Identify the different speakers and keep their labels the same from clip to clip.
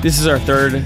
Speaker 1: This is our third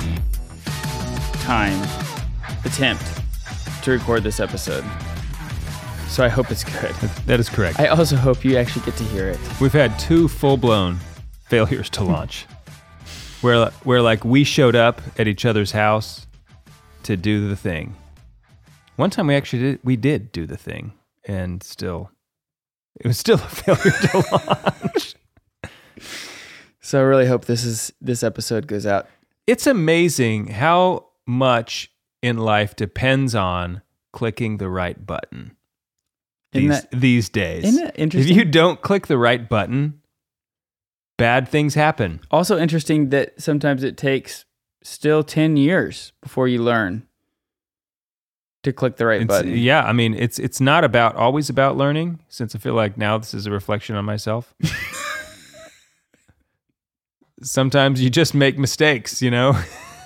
Speaker 1: attempt to record this episode. So I hope it's good.
Speaker 2: That is correct.
Speaker 1: I also hope you actually get to hear it.
Speaker 2: We've had 2 full-blown failures to launch. where like we showed up at each other's house to do the thing. One time we did do the thing, and it was still a failure to launch.
Speaker 1: So I really hope this episode goes out.
Speaker 2: It's amazing how much in life depends on clicking the right button these days.
Speaker 1: Isn't that interesting?
Speaker 2: If you don't click the right button, bad things happen.
Speaker 1: Also interesting that sometimes it takes still 10 years before you learn to click the right button.
Speaker 2: Yeah, I mean, it's not always about learning, since I feel like now this is a reflection on myself. Sometimes you just make mistakes, you know?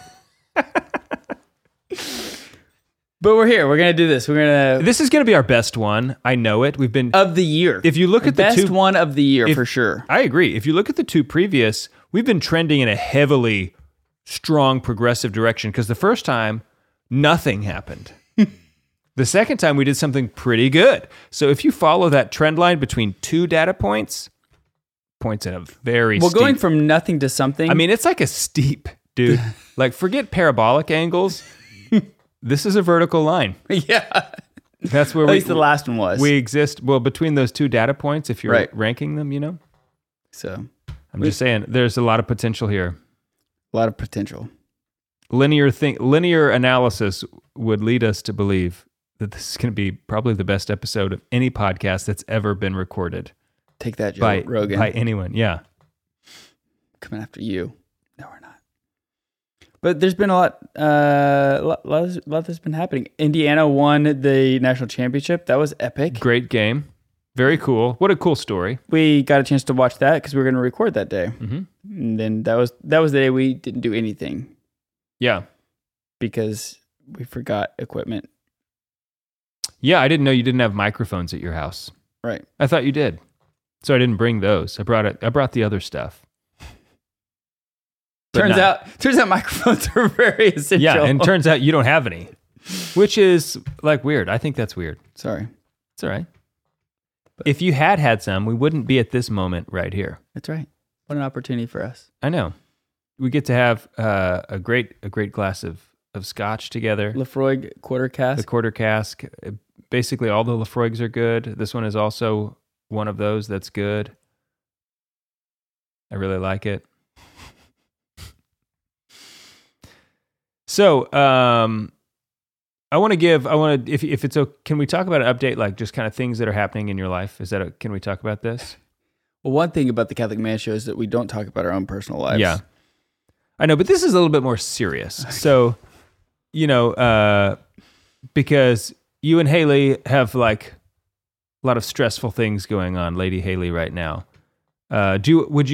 Speaker 1: But we're here. We're going to do this.
Speaker 2: This is going to be our best one. I know it. We've been...
Speaker 1: Of the year.
Speaker 2: If you look at the
Speaker 1: best one of the year, for sure.
Speaker 2: I agree. If you look at the 2 previous, we've been trending in a heavily strong progressive direction, because the first time, nothing happened. The second time, we did something pretty good. So if you follow that trend line between 2 data points in a very steep...
Speaker 1: Well, going from nothing to something...
Speaker 2: I mean, it's like a steep, dude. Like, forget parabolic angles. This is a vertical line.
Speaker 1: Yeah.
Speaker 2: That's where
Speaker 1: at least the last one was.
Speaker 2: We exist, well, between those 2 data points, if you're ranking them, you know?
Speaker 1: So...
Speaker 2: I'm just saying, there's a lot of potential here.
Speaker 1: A lot of potential.
Speaker 2: Linear analysis would lead us to believe that this is going to be probably the best episode of any podcast that's ever been recorded.
Speaker 1: Take that, Joe Rogan.
Speaker 2: By anyone, yeah.
Speaker 1: Coming after you. No, we're not. But there's been a lot that's been happening. Indiana won the national championship. That was epic.
Speaker 2: Great game. Very cool. What a cool story.
Speaker 1: We got a chance to watch that because we were going to record that day.
Speaker 2: Mm-hmm.
Speaker 1: And then that was the day we didn't do anything.
Speaker 2: Yeah.
Speaker 1: Because we forgot equipment.
Speaker 2: Yeah, I didn't know you didn't have microphones at your house.
Speaker 1: Right.
Speaker 2: I thought you did. So I didn't bring those. I brought the other stuff.
Speaker 1: Turns out microphones are very essential.
Speaker 2: Yeah, and turns out you don't have any, which is like weird. I think that's weird.
Speaker 1: Sorry.
Speaker 2: It's all right. But if you had some, we wouldn't be at this moment right here.
Speaker 1: That's right. What an opportunity for us.
Speaker 2: I know. We get to have a great glass of scotch together.
Speaker 1: Laphroaig quarter cask.
Speaker 2: The quarter cask. Basically, all the Laphroaigs are good. This one is also one of those that's good. I really like it. So, if it's okay, can we talk about an update, like just kind of things that are happening in your life? Can we talk about this?
Speaker 1: Well, one thing about the Catholic Man Show is that we don't talk about our own personal lives.
Speaker 2: Yeah, I know, but this is a little bit more serious. So, because you and Haley have like a lot of stressful things going on, Lady Haley, right now. I'd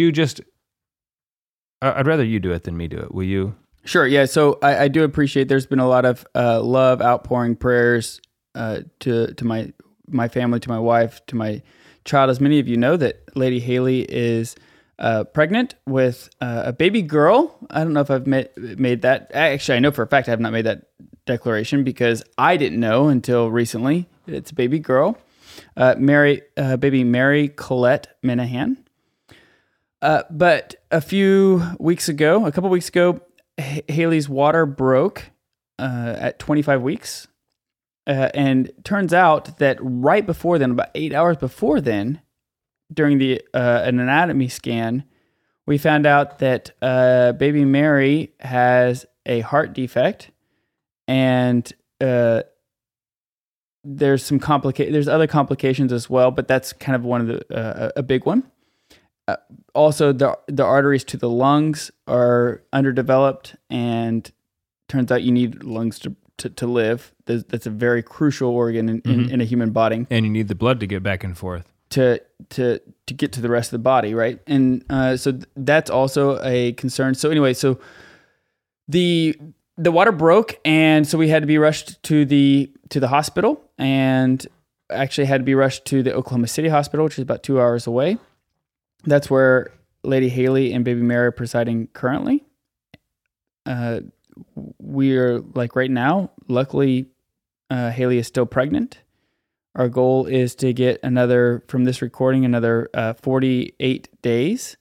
Speaker 2: rather you do it than me do it. Will you?
Speaker 1: Sure. Yeah. So I do appreciate there's been a lot of love, outpouring prayers to my family, to my wife, to my child. As many of you know, that Lady Haley is pregnant with a baby girl. I don't know if I've made that. Actually, I know for a fact I have not made that declaration because I didn't know until recently that it's a baby girl. Baby Mary Colette Minahan. But a couple weeks ago, Haley's water broke at 25 weeks. And turns out that right before then, about 8 hours before then, during an anatomy scan, we found out that baby Mary has a heart defect, and there's other complications as well, but that's kind of one of a big one. Also, the arteries to the lungs are underdeveloped, and turns out you need lungs to live. That's a very crucial organ in a human body.
Speaker 2: And you need the blood to get back and forth.
Speaker 1: To get to the rest of the body, right? And so that's also a concern. So anyway, so the water broke, and so we had to be rushed to the hospital, and actually had to be rushed to the Oklahoma City Hospital, which is about 2 hours away. That's where Lady Haley and baby Mary are presiding currently. we are like right now, luckily, Haley is still pregnant. Our goal is to get from this recording, another 48 days.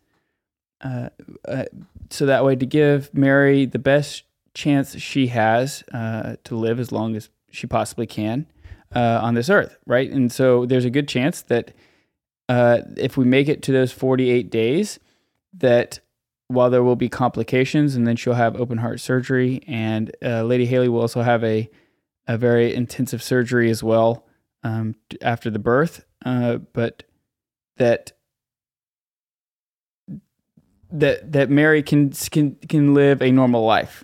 Speaker 1: So that way to give Mary the best chance she has to live as long as she possibly can on this earth, right? And so there's a good chance that if we make it to those 48 days, that while there will be complications, and then she'll have open heart surgery, and Lady Haley will also have a very intensive surgery as well after the birth, but that Mary can live a normal life.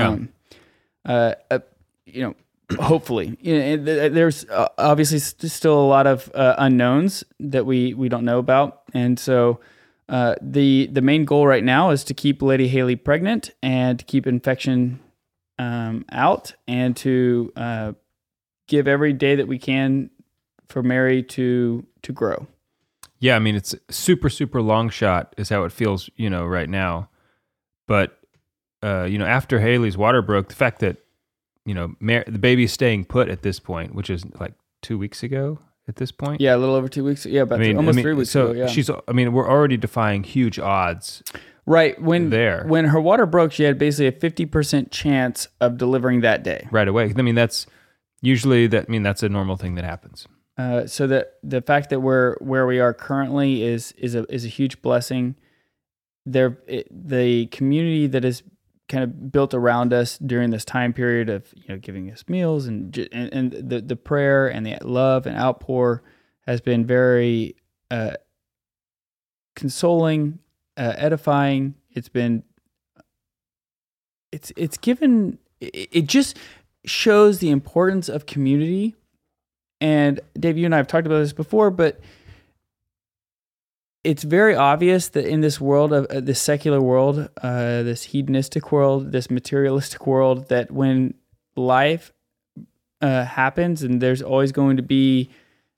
Speaker 1: Hopefully. There's obviously still a lot of unknowns that we don't know about, and so the main goal right now is to keep Lady Haley pregnant and to keep infection out, and to give every day that we can for Mary to grow.
Speaker 2: Yeah, I mean, it's super, super long shot is how it feels, right now. But, after Haley's water broke, the fact that, the baby's staying put at this point, which is like 2 weeks ago at this point.
Speaker 1: Yeah, a little over 2 weeks. Yeah, almost 3 weeks ago. Yeah.
Speaker 2: We're already defying huge odds.
Speaker 1: Right. When her water broke, she had basically a 50% chance of delivering that day.
Speaker 2: Right away. I mean, that's a normal thing that happens.
Speaker 1: So the fact that we're where we are currently is a huge blessing. The community that is kind of built around us during this time period of giving us meals and the prayer and the love and outpour has been very consoling, edifying. It just shows the importance of community. And Dave, you and I have talked about this before, but it's very obvious that in this world of this secular world, this hedonistic world, this materialistic world, that when life happens, and there's always going to be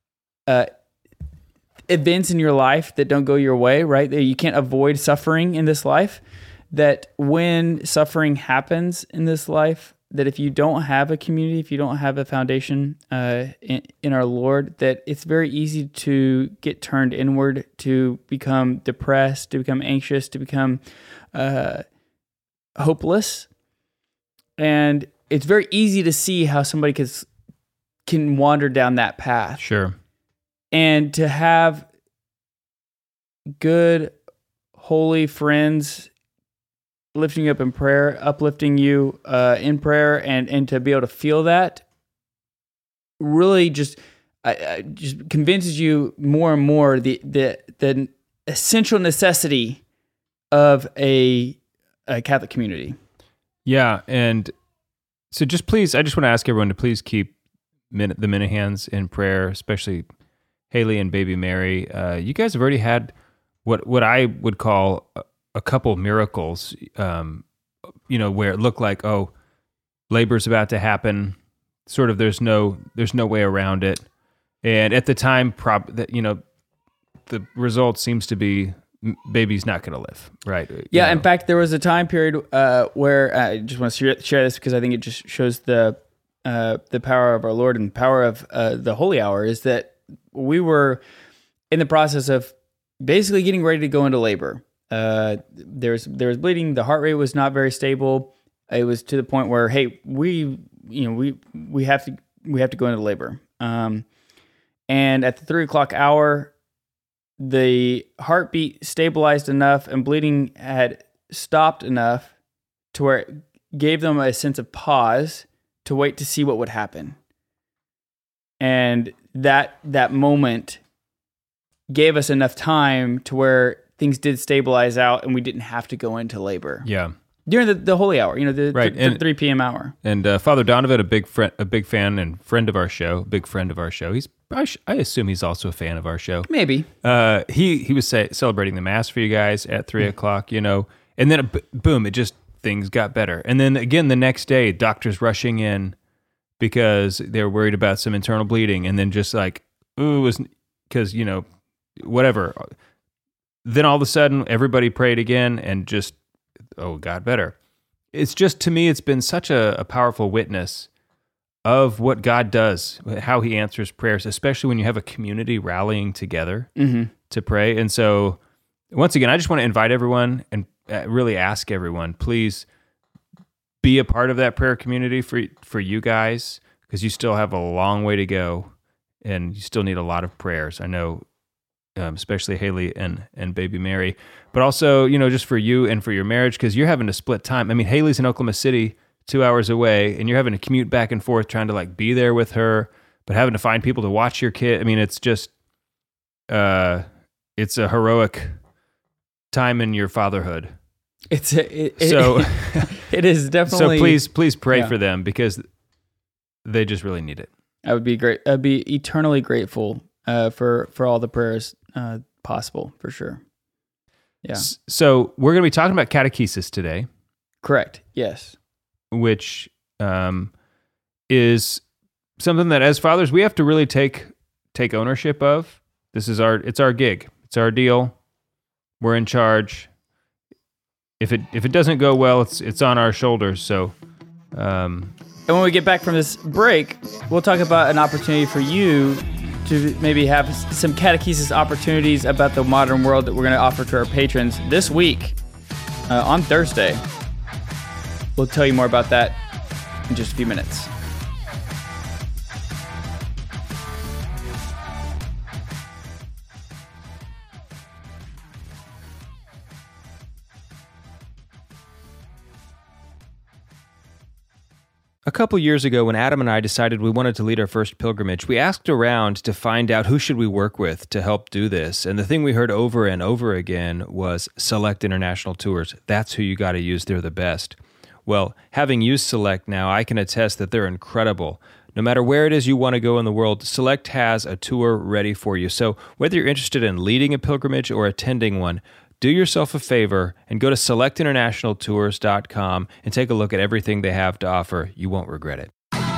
Speaker 1: events in your life that don't go your way, right? You can't avoid suffering in this life. That when suffering happens in this life, that if you don't have a community, if you don't have a foundation in our Lord, that it's very easy to get turned inward, to become depressed, to become anxious, to become hopeless. And it's very easy to see how somebody can wander down that path.
Speaker 2: Sure.
Speaker 1: And to have good, holy friends lifting you up in prayer, uplifting you in prayer, and to be able to feel that really just convinces you more and more the essential necessity of a Catholic community.
Speaker 2: Yeah, and so just please, I just want to ask everyone to please keep the Minahans in prayer, especially Haley and baby Mary. You guys have already had what I would call a couple miracles, where it looked like, labor's about to happen. Sort of, there's no way around it. And at the time, the result seems to be baby's not going to live, right?
Speaker 1: Yeah. In fact, there was a time period where I just want to share this because I think it just shows the power of our Lord and power of the Holy Hour. Is that we were in the process of basically getting ready to go into labor. There was bleeding. The heart rate was not very stable. It was to the point where, hey, we have to go into labor. And at the 3 o'clock hour, the heartbeat stabilized enough and bleeding had stopped enough to where it gave them a sense of pause to wait to see what would happen. And that moment gave us enough time to where things did stabilize out and we didn't have to go into labor.
Speaker 2: Yeah.
Speaker 1: During the holy hour, the 3 p.m. hour.
Speaker 2: And Father Donovan, a big fan and friend of our show, I assume he's also a fan of our show.
Speaker 1: Maybe.
Speaker 2: He was celebrating the Mass for you guys at 3 o'clock, and then boom, things got better. And then again, the next day, doctors rushing in because they were worried about some internal bleeding. And then just like, ooh, it was because, whatever. Then all of a sudden, everybody prayed again and just, it got better. it's just, to me, it's been such a powerful witness of what God does, how he answers prayers, especially when you have a community rallying together to pray. And so, once again, I just want to invite everyone and really ask everyone, please be a part of that prayer community for you guys, because you still have a long way to go and you still need a lot of prayers. I know, especially Haley and baby Mary, but also, just for you and for your marriage, because you're having to split time. I mean, Haley's in Oklahoma City, 2 hours away, and you're having to commute back and forth trying to be there with her, but having to find people to watch your kid. I mean, it's just, it's a heroic time in your fatherhood.
Speaker 1: It is definitely.
Speaker 2: So please pray for them, because they just really need it.
Speaker 1: I would be great. I'd be eternally grateful for all the prayers possible, for sure. Yeah.
Speaker 2: So we're going to be talking about catechesis today.
Speaker 1: Correct. Yes.
Speaker 2: Which is something that as fathers we have to really take ownership of. It's our gig. It's our deal. We're in charge. If it doesn't go well, it's on our shoulders. So,
Speaker 1: and when we get back from this break, we'll talk about an opportunity for you to maybe have some catechesis opportunities about the modern world that we're going to offer to our patrons this week on Thursday. We'll tell you more about that in just a few minutes.
Speaker 2: a couple years ago, when Adam and I decided we wanted to lead our first pilgrimage, we asked around to find out who should we work with to help do this. And the thing we heard over and over again was Select International Tours. That's who you got to use. They're the best. Well, having used Select now, I can attest that they're incredible. No matter where it is you want to go in the world, Select has a tour ready for you. So whether you're interested in leading a pilgrimage or attending one, do yourself a favor and go to selectinternationaltours.com and take a look at everything they have to offer. You won't regret it.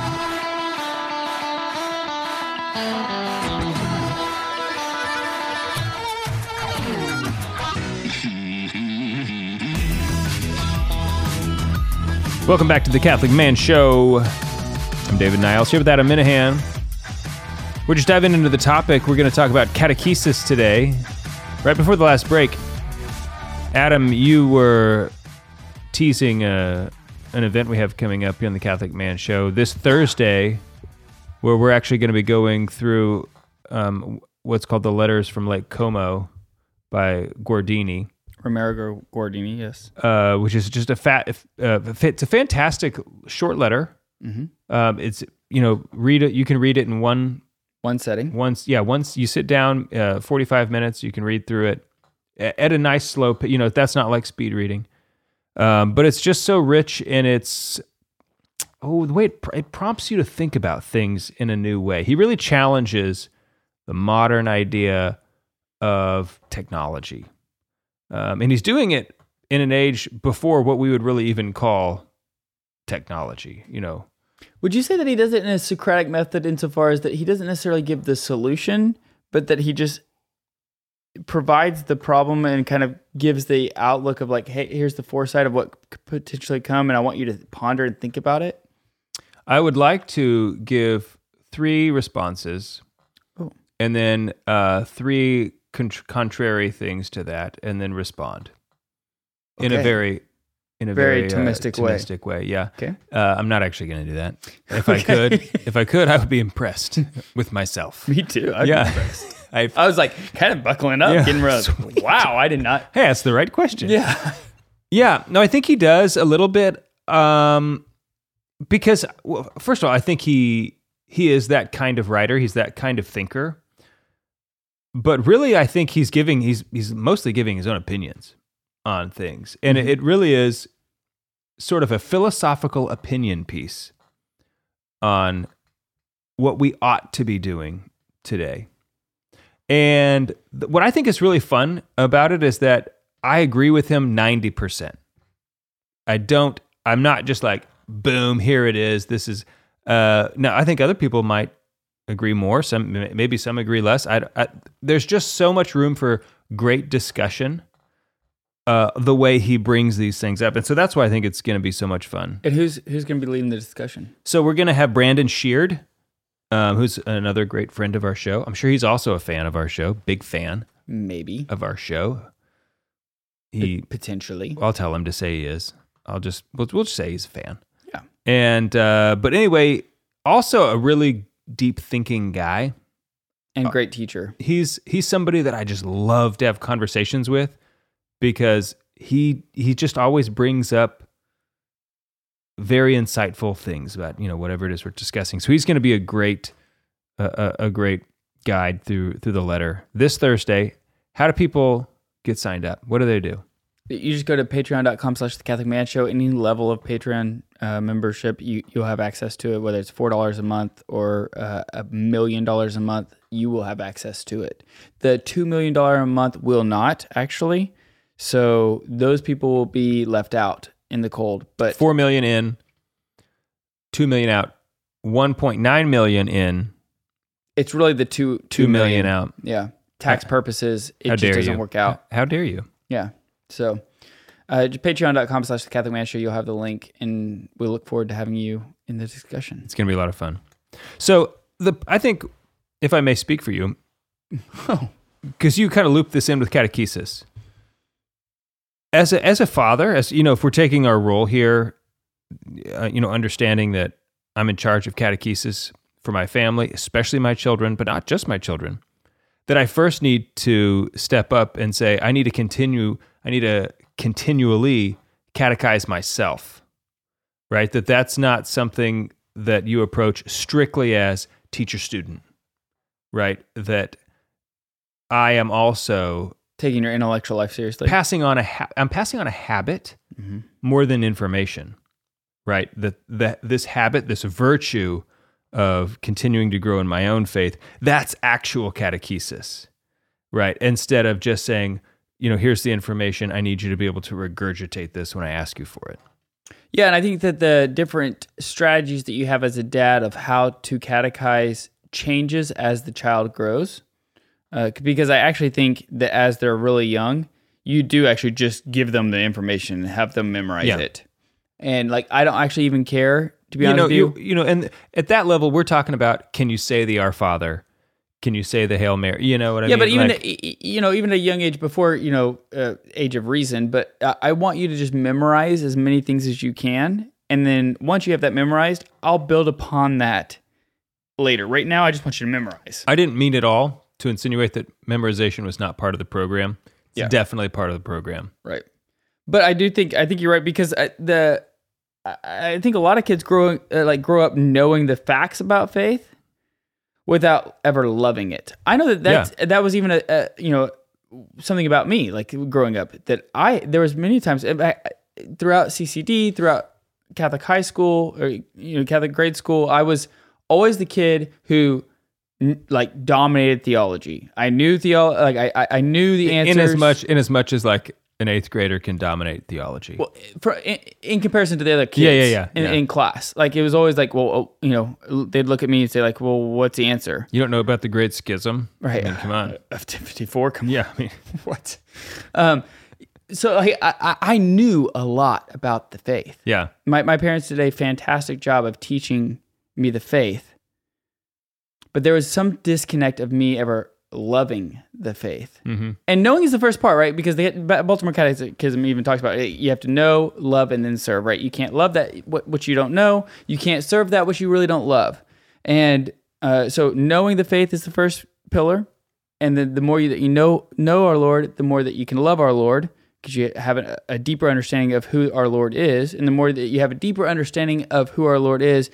Speaker 2: Welcome back to the Catholic Man Show. I'm David Niles here with Adam Minahan. We're just diving into the topic. We're going to talk about catechesis today. Right before the last break, Adam, you were teasing an event we have coming up here on the Catholic Man Show this Thursday, where we're actually going to be going through what's called the Letters from Lake Como by Guardini.
Speaker 1: Romero Guardini, yes.
Speaker 2: Which is just it's a fantastic short letter.
Speaker 1: Mm-hmm.
Speaker 2: It's, read it. You can read it in one
Speaker 1: setting.
Speaker 2: Once you sit down, 45 minutes, you can read through it at a nice slow, that's not like speed reading. But it's just so rich, and the way it prompts you to think about things in a new way. He really challenges the modern idea of technology. And he's doing it in an age before what we would really even call technology,
Speaker 1: Would you say that he does it in a Socratic method insofar as that he doesn't necessarily give the solution, but that he just provides the problem and kind of gives the outlook of like, hey, here's the foresight of what could potentially come, and I want you to ponder and think about it?
Speaker 2: I would like to give 3 responses, and then 3 contrary things to that, and then respond in a very Thomistic way. Yeah.
Speaker 1: Okay.
Speaker 2: I'm not actually going to do that. If I could, I would be impressed with myself.
Speaker 1: Me too. I'd be impressed. I was like kind of buckling up, getting ready. Wow, I did not.
Speaker 2: Hey, that's the right question.
Speaker 1: Yeah.
Speaker 2: Yeah. No, I think he does a little bit. Because, well, first of all, I think he is that kind of writer. He's that kind of thinker. But really, I think he's mostly giving his own opinions on things. And it really is sort of a philosophical opinion piece on what we ought to be doing today. And what I think is really fun about it is that I agree with him 90%. I'm not just like, boom, here it is. This is, no, I think other people might agree more. Maybe some agree less. There's just so much room for great discussion the way he brings these things up. And so that's why I think it's going to be so much fun.
Speaker 1: And who's going to be leading the discussion?
Speaker 2: So we're going to have Brandon Sheard, who's another great friend of our show. I'm sure he's also a fan of our show, big fan
Speaker 1: Maybe.
Speaker 2: of our show.
Speaker 1: Potentially.
Speaker 2: I'll tell him to say he is. We'll just say he's a fan.
Speaker 1: Yeah.
Speaker 2: And but anyway, also a really deep thinking guy.
Speaker 1: And great teacher.
Speaker 2: He's somebody that I just love to have conversations with because he just always brings up very insightful things about, whatever it is we're discussing. So he's going to be a great guide through the letter. This Thursday, how do people get signed up? What do they do?
Speaker 1: You just go to patreon.com/The Catholic Man Show. Any level of Patreon membership, you'll have access to it, whether it's $4 a month or $1 million a month, you will have access to it. The $2 million a month will not, actually. So those people will be left out in the cold. But
Speaker 2: 4 million in, 2 million out, 1.9 million in.
Speaker 1: It's really the 2
Speaker 2: million out.
Speaker 1: Yeah. Tax purposes, it
Speaker 2: How
Speaker 1: just
Speaker 2: dare
Speaker 1: doesn't
Speaker 2: you.
Speaker 1: work out.
Speaker 2: How dare you?
Speaker 1: Yeah. So patreon.com/The Catholic Man Show, you'll have the link, and we look forward to having you in the discussion.
Speaker 2: It's going to be a lot of fun. So I think, if I may speak for you, because you kind of looped this in with catechesis. As a father, if we're taking our role here, understanding that I'm in charge of catechesis for my family, especially my children, but not just my children, that I first need to step up and say, I need to continually catechize myself, right? That's not something that you approach strictly as teacher-student, right? That I am also
Speaker 1: taking your intellectual life seriously.
Speaker 2: I'm passing on a habit more than information, right? This habit, this virtue of continuing to grow in my own faith, that's actual catechesis, right? Instead of just saying, here's the information, I need you to be able to regurgitate this when I ask you for it.
Speaker 1: Yeah, and I think that the different strategies that you have as a dad of how to catechize changes as the child grows. Because I actually think that as they're really young, you do actually just give them the information and have them memorize it. And I don't actually even care, to be honest with you.
Speaker 2: And at that level, we're talking about, can you say the Our Father? Can you say the Hail Mary? You know what I mean?
Speaker 1: Yeah, but even at a young age, before, age of reason, but I want you to just memorize as many things as you can. And then once you have that memorized, I'll build upon that later. Right now, I just want you to memorize.
Speaker 2: I didn't mean at all to insinuate that memorization was not part of the program. It's definitely part of the program.
Speaker 1: Right. But I think you're right, because I think a lot of kids grow up knowing the facts about faith without ever loving it. I know that was even a something about me, growing up, that there was many times throughout CCD, throughout Catholic high school, or Catholic grade school, I was always the kid who dominated theology. I knew theology. I knew the answers.
Speaker 2: In as much as an eighth grader can dominate theology.
Speaker 1: Well, in comparison to the other kids in class. It was always they'd look at me and say well, what's the answer?
Speaker 2: You don't know about the Great Schism?
Speaker 1: Right.
Speaker 2: I mean, come on.
Speaker 1: Of 54? Come on.
Speaker 2: Yeah. I mean,
Speaker 1: what? So I knew a lot about the faith.
Speaker 2: Yeah.
Speaker 1: My parents did a fantastic job of teaching me the faith. But there was some disconnect of me ever loving the faith. Mm-hmm. And knowing is the first part, right? Because Baltimore Catechism even talks about it. You have to know, love, and then serve, right? You can't love that which you don't know. You can't serve that which you really don't love. And so knowing the faith is the first pillar. And then the more that you know our Lord, the more that you can love our Lord, because you have a deeper understanding of who our Lord is. And the more that you have a deeper understanding of who our Lord is,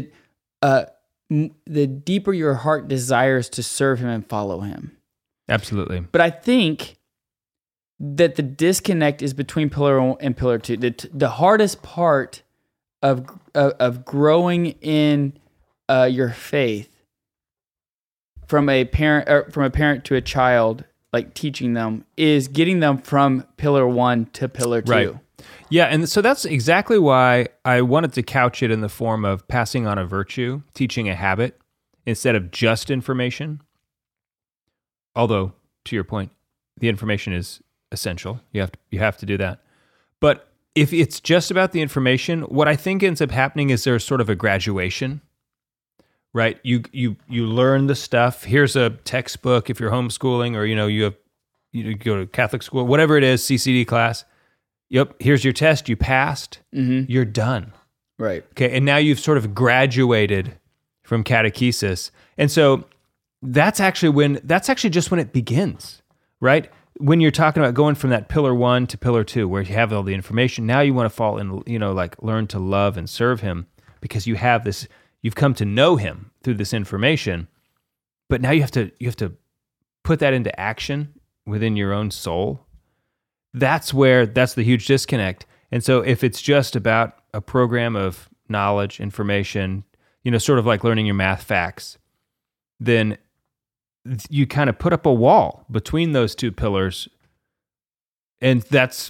Speaker 1: the deeper your heart desires to serve him and follow him. Absolutely. But I think that the disconnect is between pillar 1 and pillar 2. The hardest part of growing in your faith from a parent to a child, teaching them, is getting them from pillar 1 to pillar 2. Right.
Speaker 2: Yeah, and so that's exactly why I wanted to couch it in the form of passing on a virtue, teaching a habit, instead of just information. Although, to your point, the information is essential. You have to do that. But if it's just about the information, what I think ends up happening is there's sort of a graduation, right? You learn the stuff. Here's a textbook if you're homeschooling, or you go to Catholic school, whatever it is, CCD class. Yep, here's your test. You passed.
Speaker 1: Mm-hmm.
Speaker 2: You're done.
Speaker 1: Right.
Speaker 2: Okay, and now you've sort of graduated from catechesis, and so that's actually just when it begins, right? When you're talking about going from that pillar 1 to pillar 2, where you have all the information, now you want to fall in, learn to love and serve him, because you have this, you've come to know him through this information, but now you have to put that into action within your own soul. That's the huge disconnect. And so if it's just about a program of knowledge, information, sort of like learning your math facts, then you kind of put up a wall between those two pillars, and that's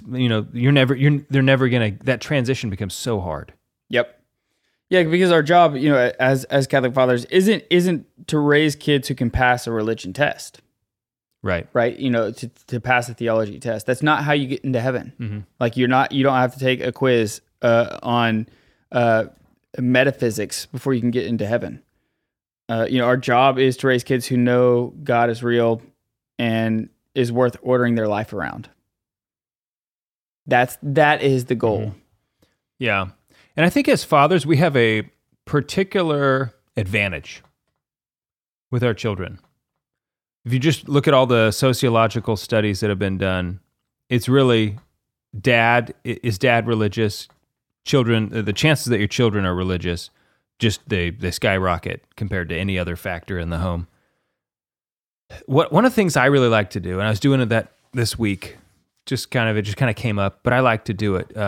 Speaker 2: that transition becomes so hard.
Speaker 1: Yep. Yeah, because our job, as Catholic fathers, isn't to raise kids who can pass a religion test.
Speaker 2: Right.
Speaker 1: To pass a theology test. That's not how you get into heaven.
Speaker 2: Mm-hmm.
Speaker 1: Like you don't have to take a quiz on metaphysics before you can get into heaven. Our job is to raise kids who know God is real and is worth ordering their life around. That is the goal.
Speaker 2: Mm-hmm. Yeah. And I think as fathers, we have a particular advantage with our children. If you just look at all the sociological studies that have been done, it's really is dad religious? Children, the chances that your children are religious, just they skyrocket compared to any other factor in the home. One of the things I really like to do, and I was doing that this week, it just kind of came up, but I like to do it.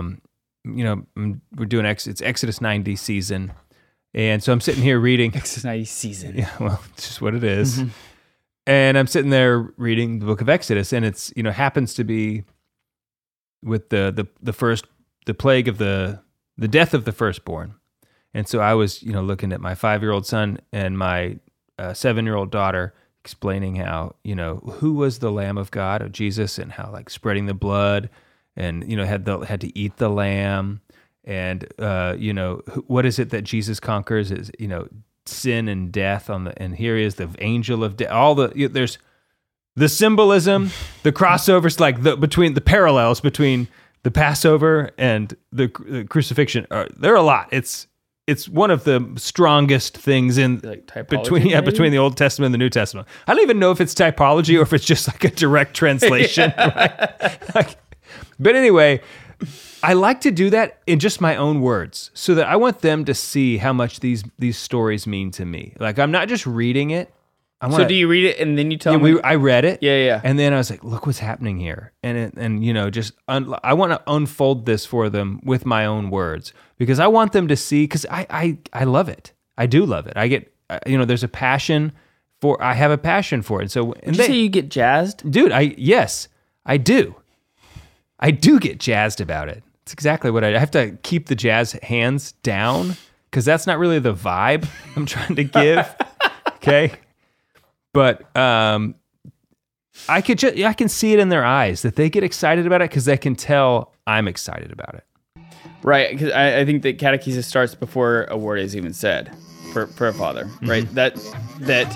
Speaker 2: We're doing it's Exodus 90 season, and so I'm sitting here reading
Speaker 1: Exodus 90 season.
Speaker 2: Yeah, well, it's just what it is. Mm-hmm. And I'm sitting there reading the book of Exodus, and it's happens to be with the plague of the death of the firstborn. And so I was, looking at my 5-year-old son and my 7-year-old daughter, explaining how, who was the Lamb of God, of Jesus, and how spreading the blood, and had to eat the lamb, and what is it that Jesus conquers is sin and death and here is the angel of death. There's the symbolism, the crossovers, between the parallels between the Passover and the crucifixion. There are a lot. It's one of the strongest things in between the Old Testament and the New Testament. I don't even know if it's typology or if it's just a direct translation. Right? But anyway, I like to do that in just my own words, so that I want them to see how much these stories mean to me. I'm not just reading it.
Speaker 1: So do you read it and then you tell me?
Speaker 2: I read it.
Speaker 1: Yeah.
Speaker 2: And then I was like, look what's happening here. I want to unfold this for them with my own words, because I want them to see, because I love it. I do love it. I get, there's a passion I have a passion for it. So,
Speaker 1: Did you say you get jazzed?
Speaker 2: Dude, yes, I do. I do get jazzed about it. It's exactly what I have to keep the jazz hands down, because that's not really the vibe I'm trying to give. Okay. But I can see it in their eyes that they get excited about it, because they can tell I'm excited about it.
Speaker 1: Right, because I think that catechesis starts before a word is even said for a father, right? Mm-hmm. That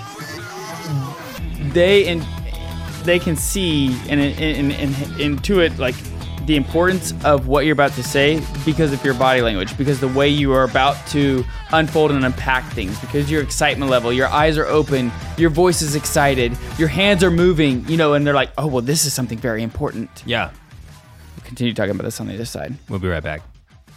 Speaker 1: they can see and intuit the importance of what you're about to say because of your body language, because the way you are about to unfold and unpack things, because your excitement level, your eyes are open, your voice is excited, your hands are moving, and they're like, oh, well, this is something very important.
Speaker 2: Yeah.
Speaker 1: We'll continue talking about this on the other side.
Speaker 2: We'll be right back.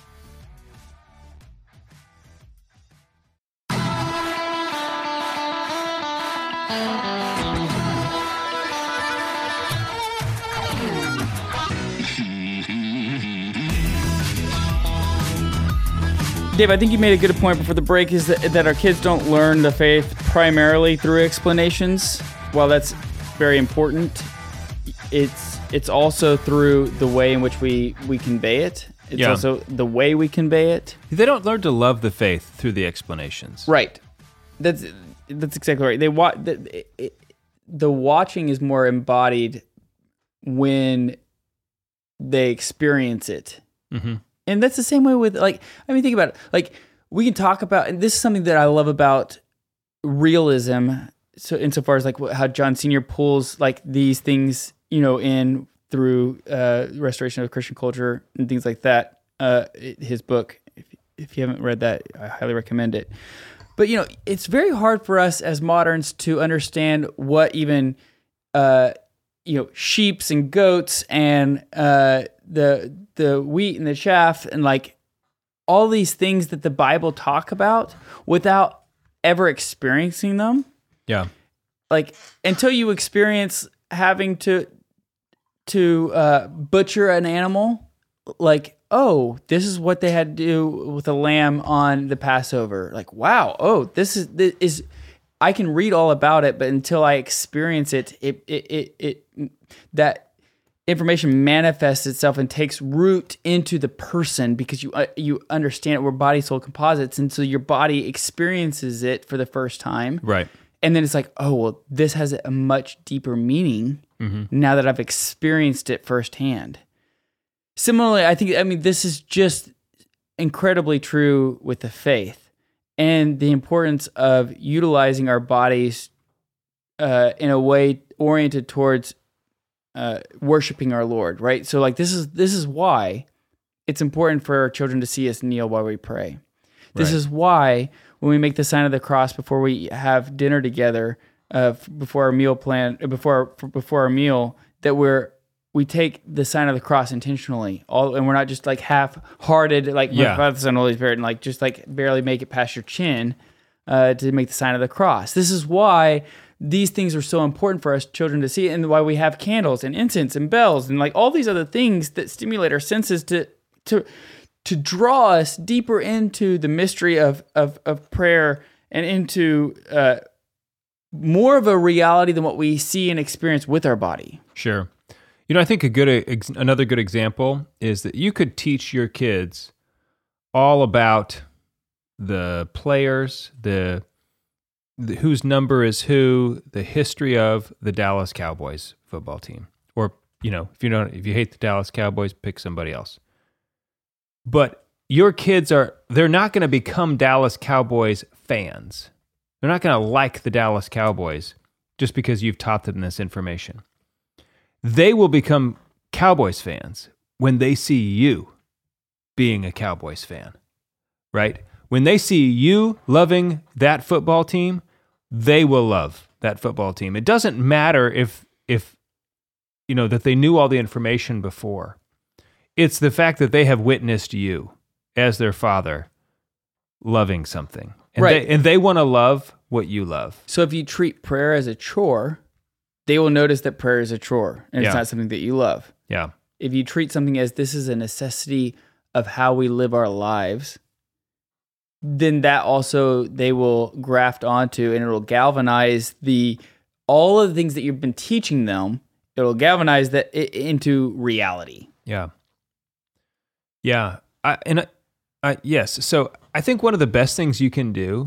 Speaker 1: Dave, I think you made a good point before the break, is that our kids don't learn the faith primarily through explanations. While that's very important, it's also through the way in which we convey it. It's also the way we convey it.
Speaker 2: They don't learn to love the faith through the explanations.
Speaker 1: Right. That's exactly right. The watching is more embodied when they experience it.
Speaker 2: Mm-hmm.
Speaker 1: And that's the same way with, like, I mean, think about it. Like, we can talk about, and this is something that I love about realism. So insofar as like how John Senior pulls like these things, in through restoration of Christian culture and things like that. His book, if you haven't read that, I highly recommend it. But it's very hard for us as moderns to understand what even sheeps and goats and the wheat and the chaff and like all these things that the Bible talk about without ever experiencing them.
Speaker 2: Yeah.
Speaker 1: Like until you experience having to butcher an animal, like, oh, this is what they had to do with a lamb on the Passover. Like, wow, oh, this is I can read all about it, but until I experience it, that information manifests itself and takes root into the person because you understand it. We're body soul composites, and so your body experiences it for the first time,
Speaker 2: Right.
Speaker 1: And then it's like, oh, well, this has a much deeper meaning now that I've experienced it firsthand. Similarly, I think this is just incredibly true with the faith and the importance of utilizing our bodies in a way oriented towards worshiping our Lord, right? So like this is why it's important for our children to see us kneel while we pray. This
Speaker 2: Right.
Speaker 1: is why when we make the sign of the cross before we have dinner together, before our meal plan, before our meal, that we take the sign of the cross intentionally, and we're not just like half-hearted, like Father, Son, Holy Spirit, and like just like barely make it past your chin to make the sign of the cross. This is why these things are so important for us children to see, and why we have candles and incense and bells and like all these other things that stimulate our senses to draw us deeper into the mystery of prayer and into more of a reality than what we see and experience with our body.
Speaker 2: Sure. I think another good example is that you could teach your kids all about the players, the whose number is who, the history of the Dallas Cowboys football team. Or, if you hate the Dallas Cowboys, pick somebody else. But your kids they're not going to become Dallas Cowboys fans. They're not going to like the Dallas Cowboys just because you've taught them this information. They will become Cowboys fans when they see you being a Cowboys fan, right? When they see you loving that football team, they will love that football team. It doesn't matter if that they knew all the information before. It's the fact that they have witnessed you as their father loving something. And
Speaker 1: right.
Speaker 2: They want to love what you love.
Speaker 1: So if you treat prayer as a chore, they will notice that prayer is a chore and it's not something that you love.
Speaker 2: Yeah.
Speaker 1: If you treat something as this is a necessity of how we live our lives, then that also they will graft onto, and it'll galvanize all of the things that you've been teaching them. It'll galvanize that into reality.
Speaker 2: Yeah. Yeah. Yes. So I think one of the best things you can do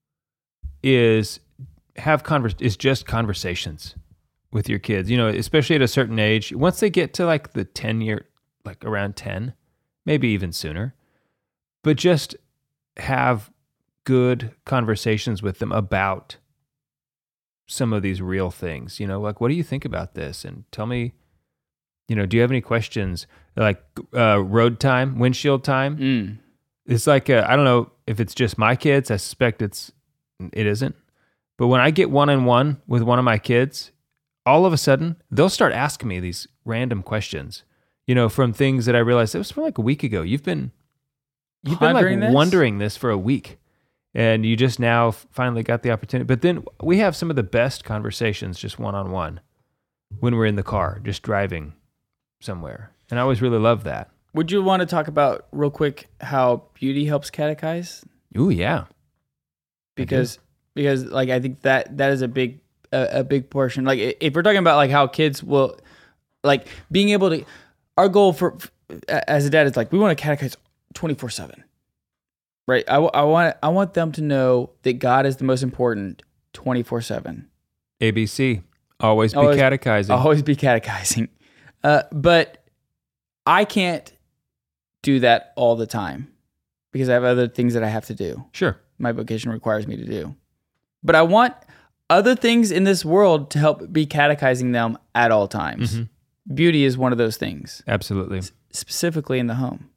Speaker 2: is just conversations with your kids, especially at a certain age. Once they get to like the 10-year, like around 10, maybe even sooner, but just have good conversations with them about some of these real things, like, what do you think about this? And tell me, do you have any questions? Like road time, windshield time. It's like, I don't know if it's just my kids. I suspect it isn't. But when I get one-on-one with one of my kids, all of a sudden, they'll start asking me these random questions, from things that I realized it was from like a week ago. You've been like wondering this for a week, and you just now finally got the opportunity. But then we have some of the best conversations just one-on-one when we're in the car, just driving somewhere. And I always really love that.
Speaker 1: Would you want to talk about real quick how beauty helps catechize?
Speaker 2: Ooh, yeah.
Speaker 1: Because like I think that is a big portion. Like if we're talking about like how kids will like being able to, our goal for as a dad is like we want to catechize 24/7, right? I want them to know that God is the most important 24/7.
Speaker 2: ABC, always be catechizing.
Speaker 1: Always be catechizing. But I can't do that all the time because I have other things that I have to do.
Speaker 2: Sure.
Speaker 1: My vocation requires me to do. But I want other things in this world to help be catechizing them at all times. Mm-hmm. Beauty is one of those things.
Speaker 2: Absolutely.
Speaker 1: Specifically in the home.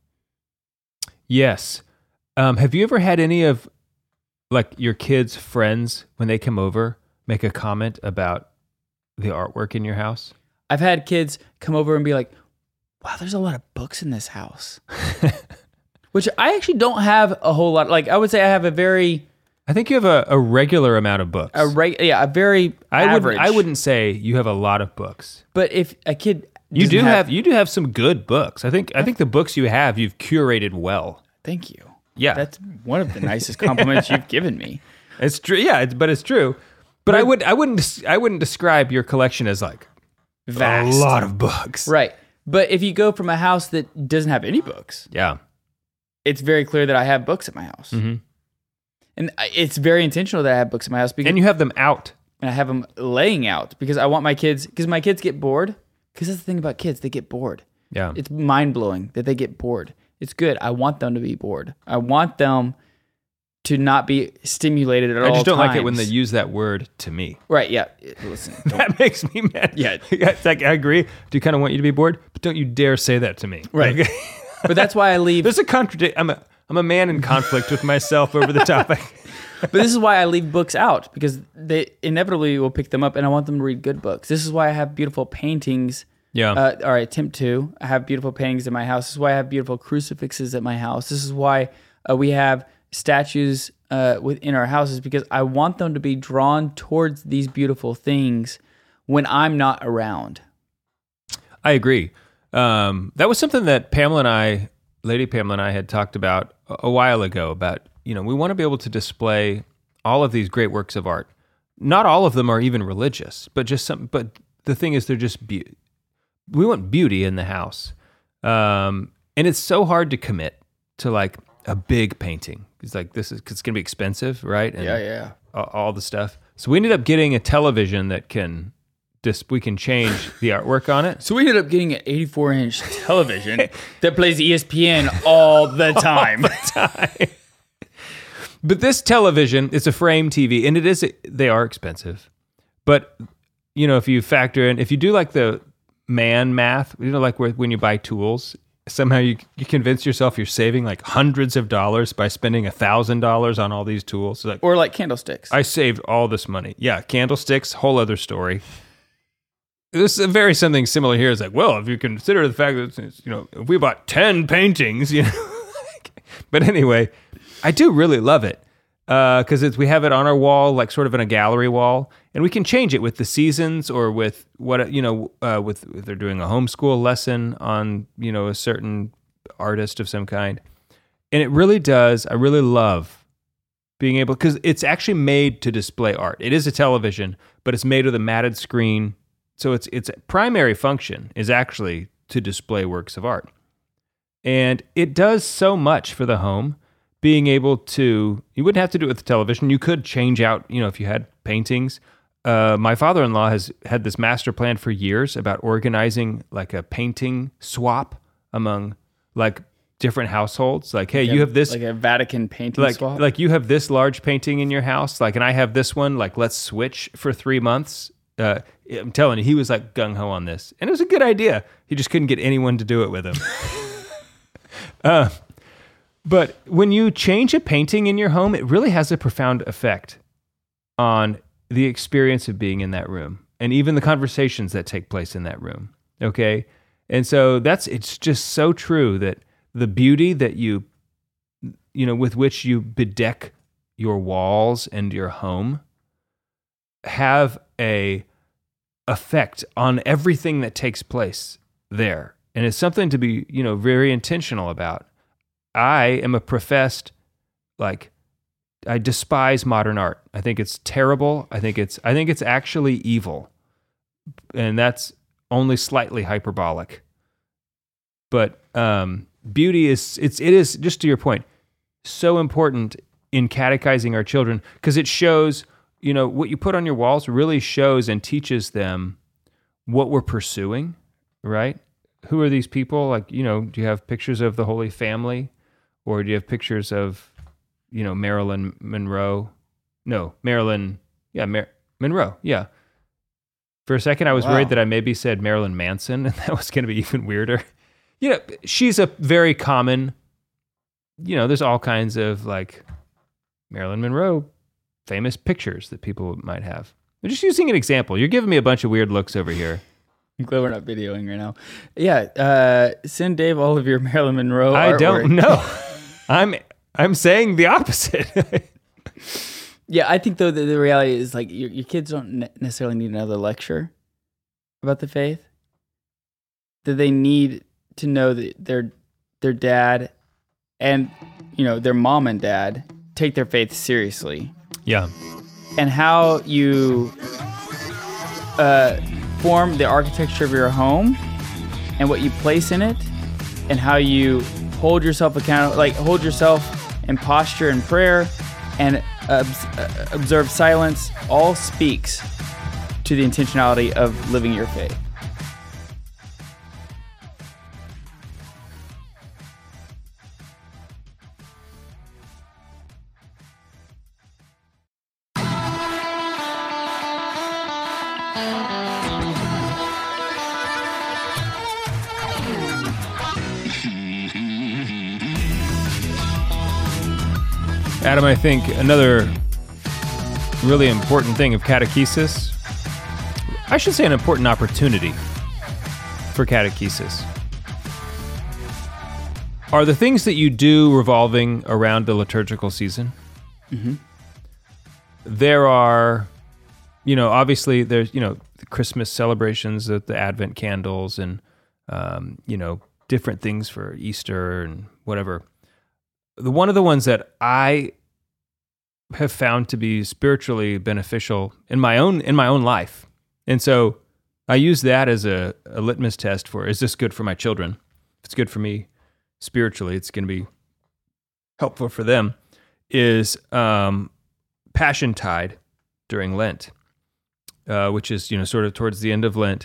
Speaker 2: Yes. Have you ever had any of like your kids' friends, when they come over, make a comment about the artwork in your house?
Speaker 1: I've had kids come over and be like, wow, there's a lot of books in this house. Which I actually don't have a whole lot. Like, I would say I have a very...
Speaker 2: I think you have a regular amount of books.
Speaker 1: A very average.
Speaker 2: I wouldn't say you have a lot of books.
Speaker 1: But if a kid...
Speaker 2: You do have some good books. I think the books you have, you've curated well.
Speaker 1: Thank you.
Speaker 2: Yeah.
Speaker 1: That's one of the nicest compliments you've given me.
Speaker 2: It's true. Yeah, but it's true. But I wouldn't describe your collection as like
Speaker 1: vast.
Speaker 2: A lot of books.
Speaker 1: Right. But if you go from a house that doesn't have any books,
Speaker 2: yeah,
Speaker 1: it's very clear that I have books at my house.
Speaker 2: Mm-hmm.
Speaker 1: And it's very intentional that I have books at my house.
Speaker 2: And you have them out.
Speaker 1: And I have them laying out because I want my kids, because my kids get bored. Because that's the thing about kids, they get bored.
Speaker 2: Yeah.
Speaker 1: It's mind-blowing that they get bored. It's good. I want them to be bored. I want them to not be stimulated at all times.
Speaker 2: I just don't like it when they use that word to me.
Speaker 1: Right, yeah. Listen.
Speaker 2: That makes me mad.
Speaker 1: Yeah.
Speaker 2: It's like, I agree. Do kind of want you to be bored, but don't you dare say that to me.
Speaker 1: Right.
Speaker 2: Like,
Speaker 1: but that's why I leave.
Speaker 2: There's a contradiction. I'm a man in conflict with myself over the topic.
Speaker 1: But this is why I leave books out, because they inevitably will pick them up, and I want them to read good books. This is why I have beautiful paintings.
Speaker 2: Yeah.
Speaker 1: Or I attempt to. I have beautiful paintings in my house. This is why I have beautiful crucifixes at my house. This is why we have statues within our houses, because I want them to be drawn towards these beautiful things when I'm not around.
Speaker 2: I agree. That was something that Lady Pamela and I had talked about a while ago about, we want to be able to display all of these great works of art. Not all of them are even religious, but the thing is, they're just beauty. We want beauty in the house. And it's so hard to commit to like a big painting. It's like, it's going to be expensive, right? And
Speaker 1: yeah.
Speaker 2: All the stuff. So we ended up getting a television that we can change the artwork on it.
Speaker 1: So we ended up getting an 84-inch television that plays ESPN all the time.
Speaker 2: But this television, it's a frame TV, and they are expensive. But, if you factor in, if you do like the man math, like when you buy tools, somehow you convince yourself you're saving like hundreds of dollars by spending $1,000 on all these tools.
Speaker 1: Or like candlesticks.
Speaker 2: I saved all this money. Yeah, candlesticks, whole other story. This is very something similar here. It's like, well, if you consider the fact that, if we bought 10 paintings, But anyway, I do really love it because we have it on our wall, like sort of in a gallery wall, and we can change it with the seasons or with what, with if they're doing a homeschool lesson on, a certain artist of some kind. And it really does. I really love being able, because it's actually made to display art. It is a television, but it's made with a matted screen. So its primary function is actually to display works of art. And it does so much for the home, being able to, you wouldn't have to do it with the television. You could change out, if you had paintings. My father-in-law has had this master plan for years about organizing like a painting swap among like different households. Like, hey, you have this.
Speaker 1: Like a Vatican painting swap?
Speaker 2: Like you have this large painting in your house, like, and I have this one, like, let's switch for 3 months. I'm telling you, he was like gung-ho on this. And it was a good idea. He just couldn't get anyone to do it with him. But when you change a painting in your home, it really has a profound effect on the experience of being in that room and even the conversations that take place in that room. Okay? And so it's just so true that the beauty that with which you bedeck your walls and your home have a effect on everything that takes place there. And it's something to be, very intentional about. I am a professed, I despise modern art. I think it's terrible. I think it's actually evil. And that's only slightly hyperbolic. But beauty it is, just to your point, so important in catechizing our children, because it shows, what you put on your walls really shows and teaches them what we're pursuing right? Who are these people? Like, do you have pictures of the Holy Family, or do you have pictures of, Marilyn Monroe? No, Monroe. Yeah. For a second, I was worried that I maybe said Marilyn Manson, and that was going to be even weirder. She's a very common, there's all kinds of like Marilyn Monroe famous pictures that people might have. I'm just using an example. You're giving me a bunch of weird looks over here.
Speaker 1: I'm glad we're not videoing right now. Yeah, send Dave all of your Marilyn Monroe artwork.
Speaker 2: I don't know. I'm saying the opposite.
Speaker 1: Yeah, I think though that the reality is like your kids don't necessarily need another lecture about the faith. That they need to know that their dad and their mom and dad take their faith seriously.
Speaker 2: Yeah.
Speaker 1: And how you form the architecture of your home and what you place in it and how you hold yourself accountable, like hold yourself in posture and prayer and observe silence, all speaks to the intentionality of living your faith.
Speaker 2: Adam, I think another really important thing of catechesis, I should say an important opportunity for catechesis, are the things that you do revolving around the liturgical season. Mm-hmm. There are, obviously there's, the Christmas celebrations, the Advent candles and, different things for Easter and whatever. One of the ones that I have found to be spiritually beneficial in my own life, and so I use that as a litmus test for, is this good for my children? If it's good for me spiritually, it's going to be helpful for them, is Passiontide during Lent, which is sort of towards the end of Lent.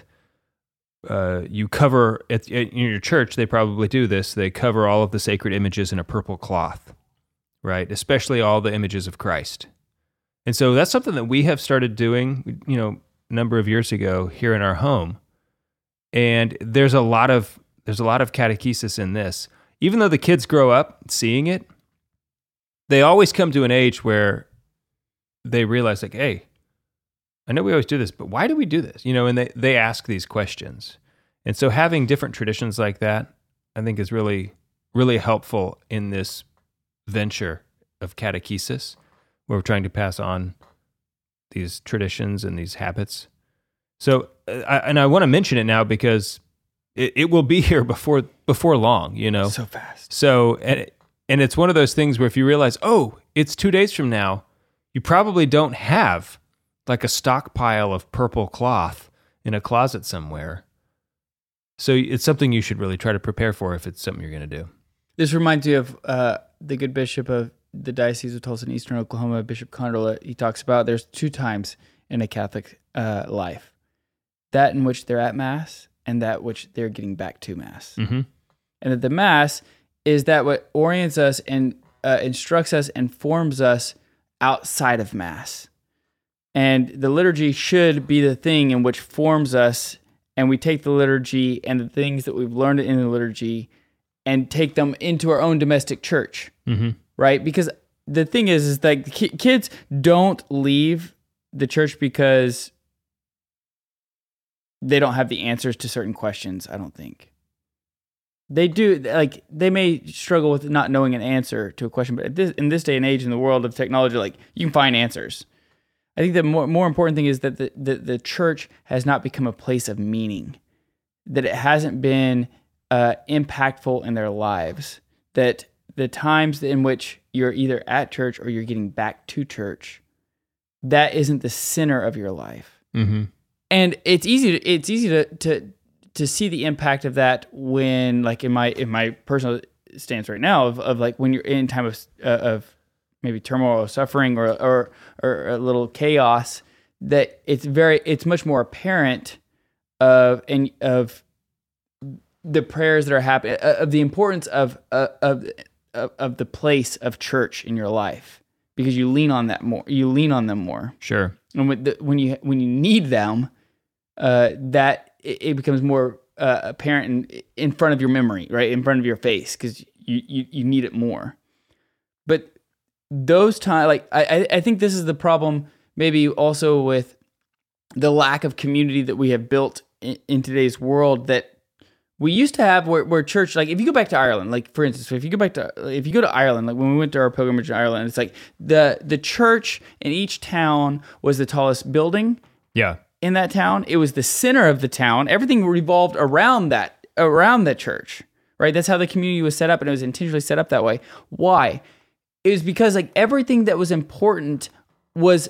Speaker 2: You cover, in your church, they probably do this, they cover all of the sacred images in a purple cloth, right? Especially all the images of Christ. And so that's something that we have started doing, a number of years ago here in our home. And there's a lot of catechesis in this. Even though the kids grow up seeing it, they always come to an age where they realize like, hey, I know we always do this, but why do we do this? And they ask these questions. And so having different traditions like that, I think is really, really helpful in this venture of catechesis, where we're trying to pass on these traditions and these habits. So, I want to mention it now because it will be here before long,
Speaker 1: So fast.
Speaker 2: So, and it's one of those things where if you realize, oh, it's 2 days from now, you probably don't have like a stockpile of purple cloth in a closet somewhere. So it's something you should really try to prepare for if it's something you're going to do.
Speaker 1: This reminds me of the good bishop of the Diocese of Tulsa in Eastern Oklahoma, Bishop Condola. He talks about there's 2 times in a Catholic life, that in which they're at Mass and that which they're getting back to Mass.
Speaker 2: Mm-hmm.
Speaker 1: And that the Mass is that what orients us and instructs us and forms us outside of Mass. And the liturgy should be the thing in which forms us, and we take the liturgy and the things that we've learned in the liturgy and take them into our own domestic church,
Speaker 2: mm-hmm.
Speaker 1: right? Because the thing is like kids don't leave the church because they don't have the answers to certain questions, I don't think. They do, like, they may struggle with not knowing an answer to a question, but in this day and age, in the world of technology, like, you can find answers. I think the more important thing is that the church has not become a place of meaning, that it hasn't been impactful in their lives, that the times in which you're either at church or you're getting back to church, that isn't the center of your life.
Speaker 2: Mm-hmm.
Speaker 1: And it's easy to see the impact of that when, like, in my personal stance right now of like when you're in time of maybe turmoil or suffering or a little chaos, that it's much more apparent of the prayers that are happening, of the importance of the place of church in your life, because you lean on that more. You lean on them more.
Speaker 2: Sure.
Speaker 1: And when you need them, that it becomes more apparent in front of your memory, right, in front of your face, because you need it more. But those times, like I think this is the problem, maybe also with the lack of community that we have built in today's world, that we used to have, where church, like if you go back to Ireland, like for instance, if you go to Ireland, like when we went to our pilgrimage in Ireland, it's like the church in each town was the tallest building.
Speaker 2: Yeah.
Speaker 1: In that town, it was the center of the town. Everything revolved around that church, right? That's how the community was set up, and it was intentionally set up that way. Why? It was because like everything that was important was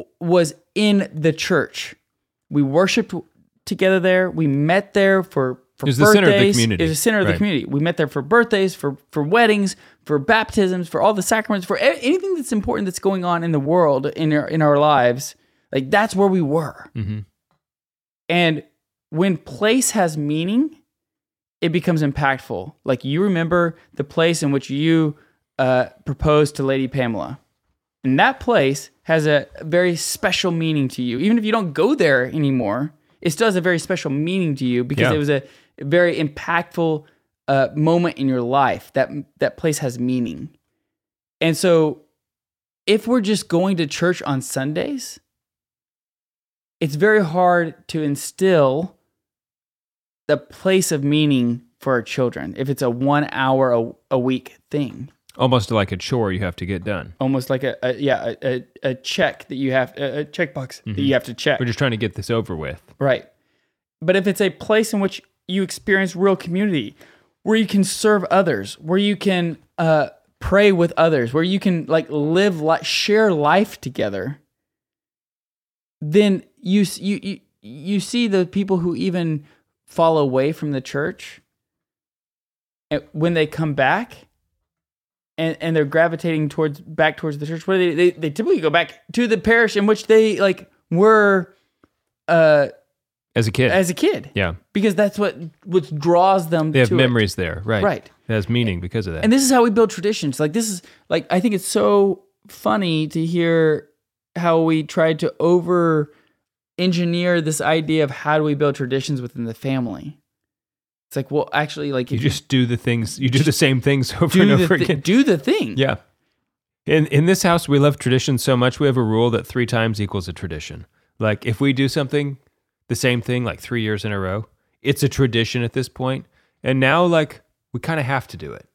Speaker 1: in the church. We worshiped together there. We met there for
Speaker 2: it was
Speaker 1: birthdays.
Speaker 2: The center of the community.
Speaker 1: It was the center of the community. We met there for birthdays, for weddings, for baptisms, for all the sacraments, for anything that's important that's going on in the world, in our lives. Like that's where we were.
Speaker 2: Mm-hmm.
Speaker 1: And when place has meaning, it becomes impactful. Like you remember the place in which you proposed to Lady Pamela. And that place has a very special meaning to you. Even if you don't go there anymore, it still has a very special meaning to you, because it was a very impactful moment in your life. That place has meaning. And so if we're just going to church on Sundays, it's very hard to instill the place of meaning for our children if it's a 1 hour a week thing.
Speaker 2: Almost like a chore you have to get done.
Speaker 1: Almost like a check that you have, a checkbox that you have to check.
Speaker 2: We're just trying to get this over with.
Speaker 1: Right. But if it's a place in which you experience real community, where you can serve others, where you can pray with others, where you can like share life together, then you see the people who even fall away from the church, and when they come back, and they're gravitating back towards the church, where they typically go back to the parish in which they like were
Speaker 2: as a kid. Yeah.
Speaker 1: Because that's what draws them to it.
Speaker 2: They have memories there, right?
Speaker 1: Right.
Speaker 2: It has meaning because of that.
Speaker 1: And this is how we build traditions. Like this is like, I think it's so funny to hear how we tried to over engineer this idea of how do we build traditions within the family. It's like, well, actually, like
Speaker 2: you just do the things, you do the same things over and over again.
Speaker 1: Do the thing.
Speaker 2: Yeah. In this house, we love tradition so much. We have a rule that 3 times equals a tradition. Like if we do something, the same thing, like 3 years in a row, it's a tradition at this point. And now, like, we kind of have to do it.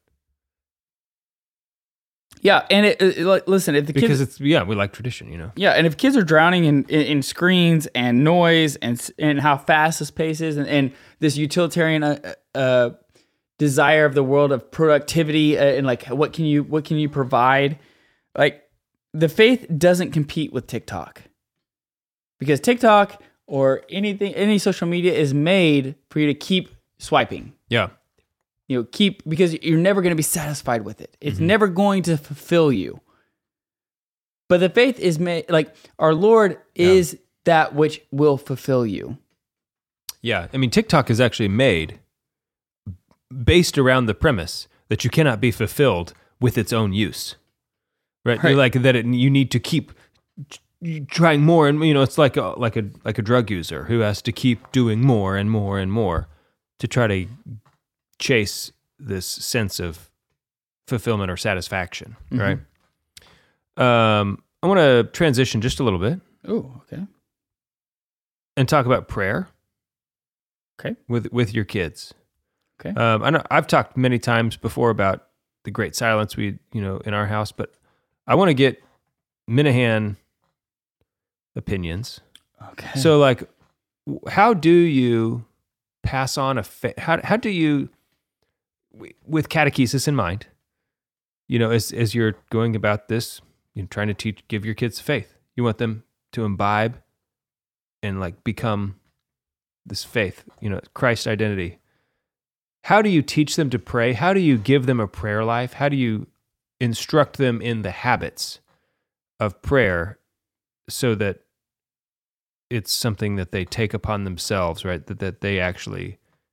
Speaker 1: Yeah, and like, listen, if the kids,
Speaker 2: because we like tradition, you know.
Speaker 1: Yeah, and if kids are drowning in screens and noise and how fast this pace is, and this utilitarian desire of the world of productivity, and like what can you provide, like the faith doesn't compete with TikTok, because TikTok or any social media is made for you to keep swiping.
Speaker 2: Yeah.
Speaker 1: Because you're never going to be satisfied with it. It's never going to fulfill you. But the faith is made, like our Lord is that which will fulfill you.
Speaker 2: Yeah. I mean, TikTok is actually made based around the premise that you cannot be fulfilled with its own use. Right? You're like that you need to keep trying more, and it's like a drug user who has to keep doing more and more and more to try to chase this sense of fulfillment or satisfaction, right? I want to transition just a little bit.
Speaker 1: Oh, okay.
Speaker 2: And talk about prayer.
Speaker 1: Okay.
Speaker 2: With your kids.
Speaker 1: Okay.
Speaker 2: I know I've talked many times before about the great silence we in our house, but I want to get Minahan opinions.
Speaker 1: Okay.
Speaker 2: So, like, how do you pass on how do you, with catechesis in mind, as you're going about this, trying to give your kids faith, you want them to imbibe and like become this faith, Christ identity. How do you teach them to pray? How do you give them a prayer life? How do you instruct them in the habits of prayer so that it's something that they take upon themselves, right? That they actually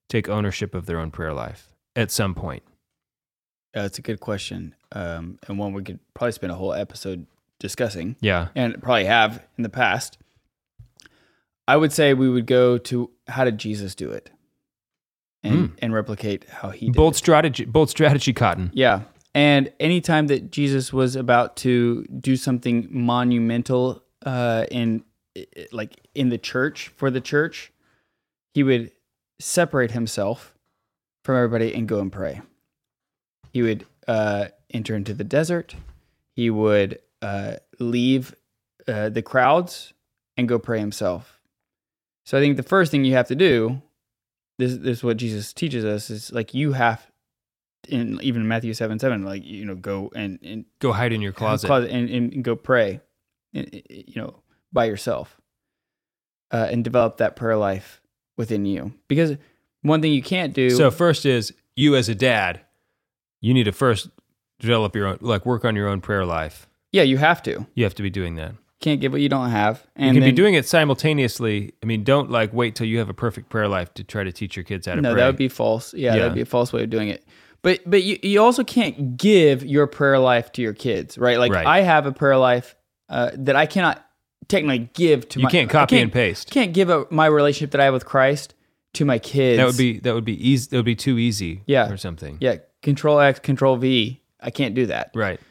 Speaker 2: take ownership of their own prayer life at some point?
Speaker 1: That's a good question, and one we could probably spend a whole episode discussing.
Speaker 2: Yeah.
Speaker 1: And probably have in the past. I would say we would go to how did Jesus do it, and replicate how he did
Speaker 2: Bold
Speaker 1: it.
Speaker 2: strategy, Cotton.
Speaker 1: Yeah. And anytime that Jesus was about to do something monumental in the church, for the church, he would separate himself from everybody and go and pray. He would enter into the desert. He would leave the crowds and go pray himself. So I think the first thing you have to do, this is what Jesus teaches us, is like you have, even Matthew 7:7, like, go and
Speaker 2: Go hide in your closet.
Speaker 1: And go pray, by yourself, and develop that prayer life within you. Because one thing you can't do.
Speaker 2: So first is, you as a dad, you need to first develop your own, work on your own prayer life.
Speaker 1: Yeah, you have to.
Speaker 2: You have to be doing that.
Speaker 1: Can't give what you don't have. And
Speaker 2: you can
Speaker 1: then,
Speaker 2: be doing it simultaneously. I mean, don't wait till you have a perfect prayer life to try to teach your kids how to pray.
Speaker 1: No, that would be false. Yeah, that would be a false way of doing it. But you also can't give your prayer life to your kids, right? Like,
Speaker 2: Right.
Speaker 1: I have a prayer life that I cannot technically give to
Speaker 2: You can't copy and paste.
Speaker 1: Can't give my relationship that I have with Christ to my kids.
Speaker 2: That would be easy. That would be too easy.
Speaker 1: Yeah.
Speaker 2: Or something.
Speaker 1: Yeah, Control X, Control V. I can't do that.
Speaker 2: Right.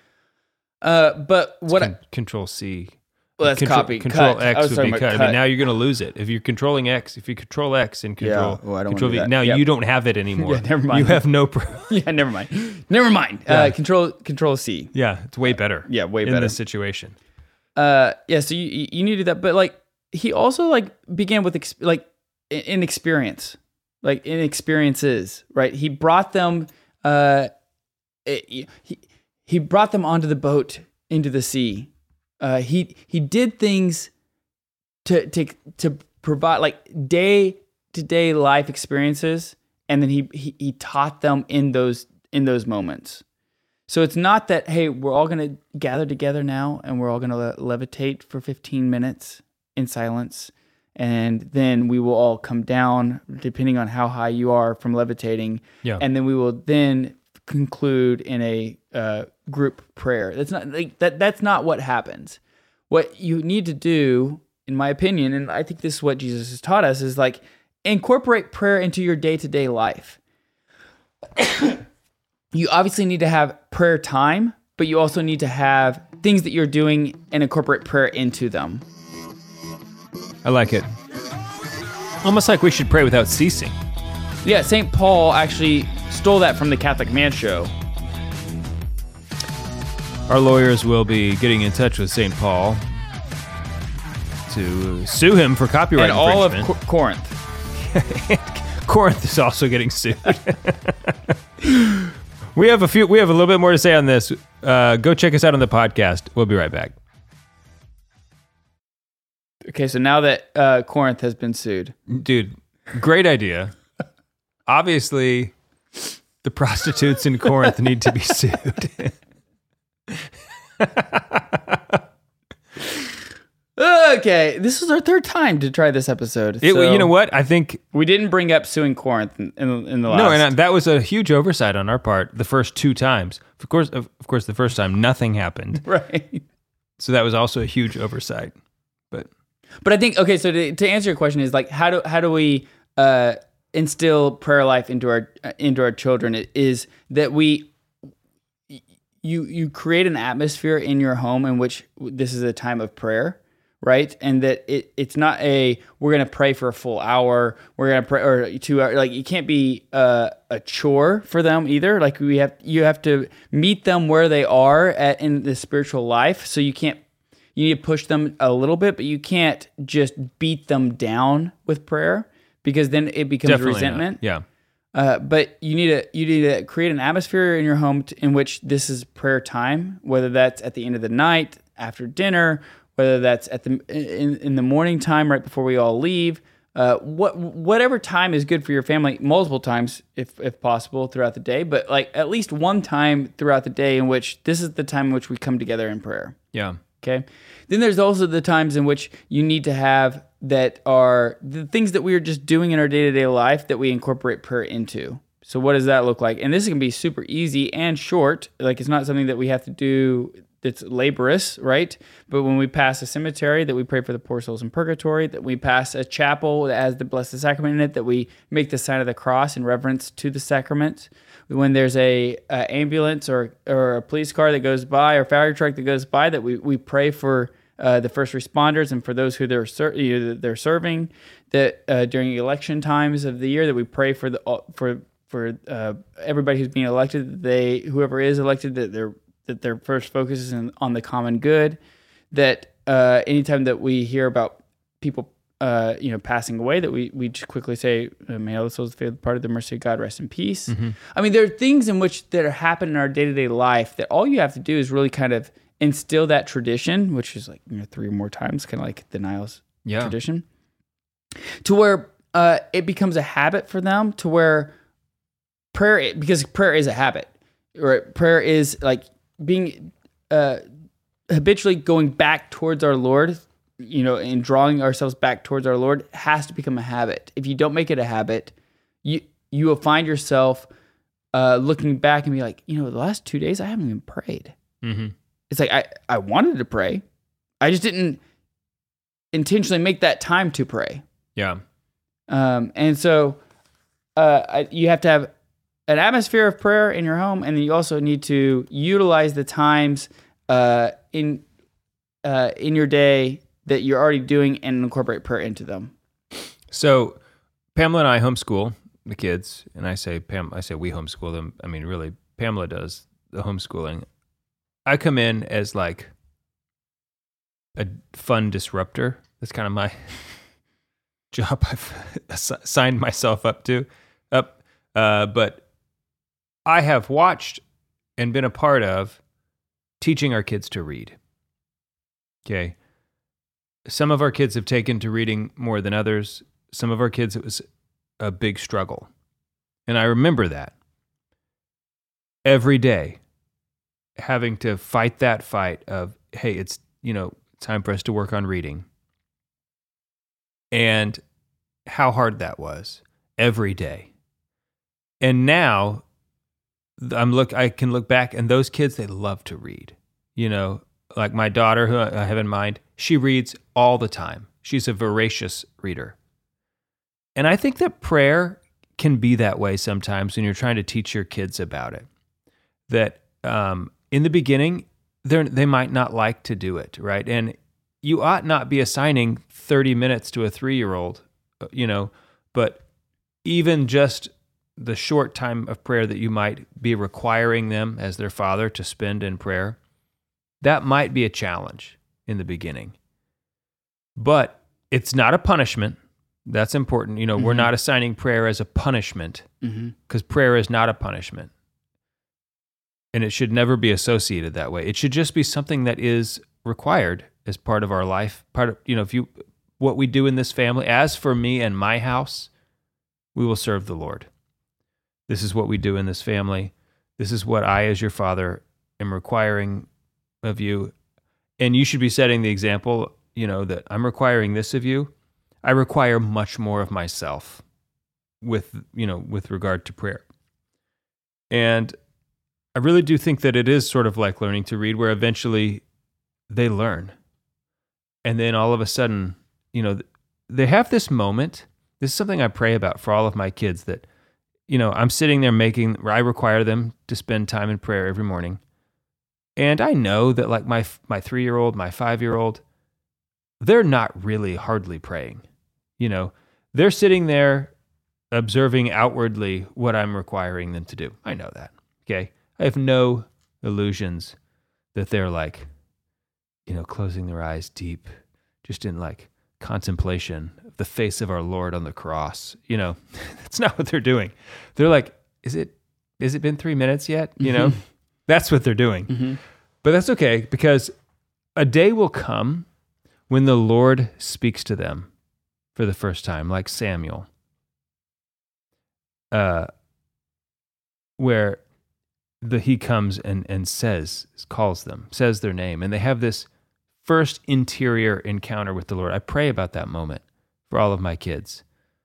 Speaker 1: But what?
Speaker 2: Control C.
Speaker 1: Well, that's copy.
Speaker 2: Control
Speaker 1: cut. I
Speaker 2: X
Speaker 1: was
Speaker 2: would
Speaker 1: talking
Speaker 2: be
Speaker 1: about
Speaker 2: cut. I mean, now you're going to lose it. If you're controlling X, if you control X and control,
Speaker 1: well, I don't
Speaker 2: control
Speaker 1: wanna do
Speaker 2: V,
Speaker 1: that.
Speaker 2: now
Speaker 1: Yep.
Speaker 2: you don't have it anymore.
Speaker 1: Yeah, never mind.
Speaker 2: You have no.
Speaker 1: Yeah, never mind. Never mind.
Speaker 2: Yeah.
Speaker 1: Control C.
Speaker 2: Yeah, it's way better.
Speaker 1: Yeah, way
Speaker 2: in
Speaker 1: better.
Speaker 2: this situation.
Speaker 1: Yeah, so you need to do that, but he also began with in experience, in experiences, right? He brought them, he brought them onto the boat into the sea. He did things to provide day to day life experiences, and then he taught them in those moments. So it's not that, hey, we're all going to gather together now and we're all going to levitate for 15 minutes in silence, and then we will all come down, depending on how high you are from levitating, and then we will then conclude in a group prayer. That's not that's not what happens. What you need to do, in my opinion, and I think this is what Jesus has taught us, is incorporate prayer into your day-to-day life. You obviously need to have prayer time, but you also need to have things that you're doing and incorporate prayer into them.
Speaker 2: I like it. Almost like we should pray without ceasing.
Speaker 1: Yeah, St. Paul actually stole that from the Catholic Man Show.
Speaker 2: Our lawyers will be getting in touch with St. Paul to sue him for copyright
Speaker 1: and all of
Speaker 2: infringement.
Speaker 1: Corinth.
Speaker 2: Corinth is also getting sued. We have a little bit more to say on this. Go check us out on the podcast. We'll be right back.
Speaker 1: Okay, so now that Corinth has been sued.
Speaker 2: Dude, great idea. Obviously, the prostitutes in Corinth need to be sued.
Speaker 1: Okay, this is our third time to try this episode. So
Speaker 2: You know what? I think
Speaker 1: we didn't bring up suing Corinth in the last.
Speaker 2: no, and that was a huge oversight on our part. The first two times, of course, the first time nothing happened.
Speaker 1: Right.
Speaker 2: So that was also a huge oversight.
Speaker 1: But I think, okay, so to answer your question is how do we instill prayer life into our children? It is that you create an atmosphere in your home in which this is a time of prayer, right? And that it's not we're going to pray for a full hour, we're going to pray or 2 hours. It can't be a chore for them either. You have to meet them where they are in the spiritual life. So you need to push them a little bit, but you can't just beat them down with prayer, because then it becomes
Speaker 2: Definitely
Speaker 1: resentment.
Speaker 2: not. Yeah.
Speaker 1: But you need to create an atmosphere in your home in which this is prayer time, whether that's at the end of the night, after dinner, whether that's in the morning time right before we all leave. Whatever time is good for your family, multiple times if possible throughout the day, but at least one time throughout the day in which this is the time in which we come together in prayer.
Speaker 2: Yeah.
Speaker 1: Okay. Then there's also the times in which you need to have that are the things that we are just doing in our day-to-day life that we incorporate prayer into. So what does that look like? And this can be super easy and short. Like it's not something that we have to do that's laborious, right? But when we pass a cemetery, that we pray for the poor souls in purgatory, that we pass a chapel that has the Blessed Sacrament in it, that we make the sign of the cross in reverence to the sacrament. When there's a ambulance or a police car that goes by or fire truck that goes by, that we pray for the first responders and for those who they're serving. That during election times of the year, that we pray for everybody who's being elected, that whoever is elected, that their first focus is on the common good. That anytime that we hear about people passing away, that we just quickly say, may all the souls of the part of the mercy of God rest in peace. Mm-hmm. I mean, there are things that are happening in our day-to-day life that all you have to do is really kind of instill that tradition, which is like 3 or more times, kind of like the Niles tradition, to where it becomes a habit for them, to where prayer, because prayer is a habit, right? Prayer is like being habitually going back towards our Lord, and drawing ourselves back towards our Lord has to become a habit. If you don't make it a habit, you will find yourself looking back and be like, the last 2 days I haven't even prayed. Mm-hmm. It's like I wanted to pray, I just didn't intentionally make that time to pray.
Speaker 2: Yeah.
Speaker 1: And so you have to have an atmosphere of prayer in your home, and then you also need to utilize the times in your day that you're already doing and incorporate prayer into them.
Speaker 2: So Pamela and I homeschool the kids, and I say we homeschool them. I mean, really, Pamela does the homeschooling. I come in as like a fun disruptor. That's kind of my job I've signed myself up to. But I have watched and been a part of teaching our kids to read. Okay. Some of our kids have taken to reading more than others. Some of our kids, it was a big struggle. And I remember that every day, having to fight that fight of, hey, it's, time for us to work on reading. And how hard that was every day. And now I can look back, and those kids, they love to read. Like my daughter, who I have in mind, she reads all the time. She's a voracious reader. And I think that prayer can be that way sometimes when you're trying to teach your kids about it. That in the beginning, they might not like to do it, right? And you ought not be assigning 30 minutes to a 3-year-old, but even just the short time of prayer that you might be requiring them as their father to spend in prayer, that might be a challenge in the beginning. But it's not a punishment. That's important. Mm-hmm. We're not assigning prayer as a punishment, because prayer is not a punishment. And it should never be associated that way. It should just be something that is required as part of our life. Part of, what we do in this family. As for me and my house, we will serve the Lord. This is what we do in this family. This is what I, as your father, am requiring of you. And you should be setting the example, that I'm requiring this of you. I require much more of myself with regard to prayer. And I really do think that it is sort of like learning to read, where eventually they learn. And then all of a sudden, they have this moment. This is something I pray about for all of my kids, that, I'm sitting there I require them to spend time in prayer every morning. And I know that like my 3-year-old, my 5-year-old, they're not really hardly praying. They're sitting there observing outwardly what I'm requiring them to do. I know that. Okay. I have no illusions that they're like, closing their eyes deep, just in like contemplation of the face of our Lord on the cross. That's not what they're doing. They're like, is it been 3 minutes yet? That's what they're doing. Mm-hmm. But that's okay, because a day will come when the Lord speaks to them for the first time, like Samuel, where he comes and calls them, says their name, and they have this first interior encounter with the Lord. I pray about that moment for all of my kids,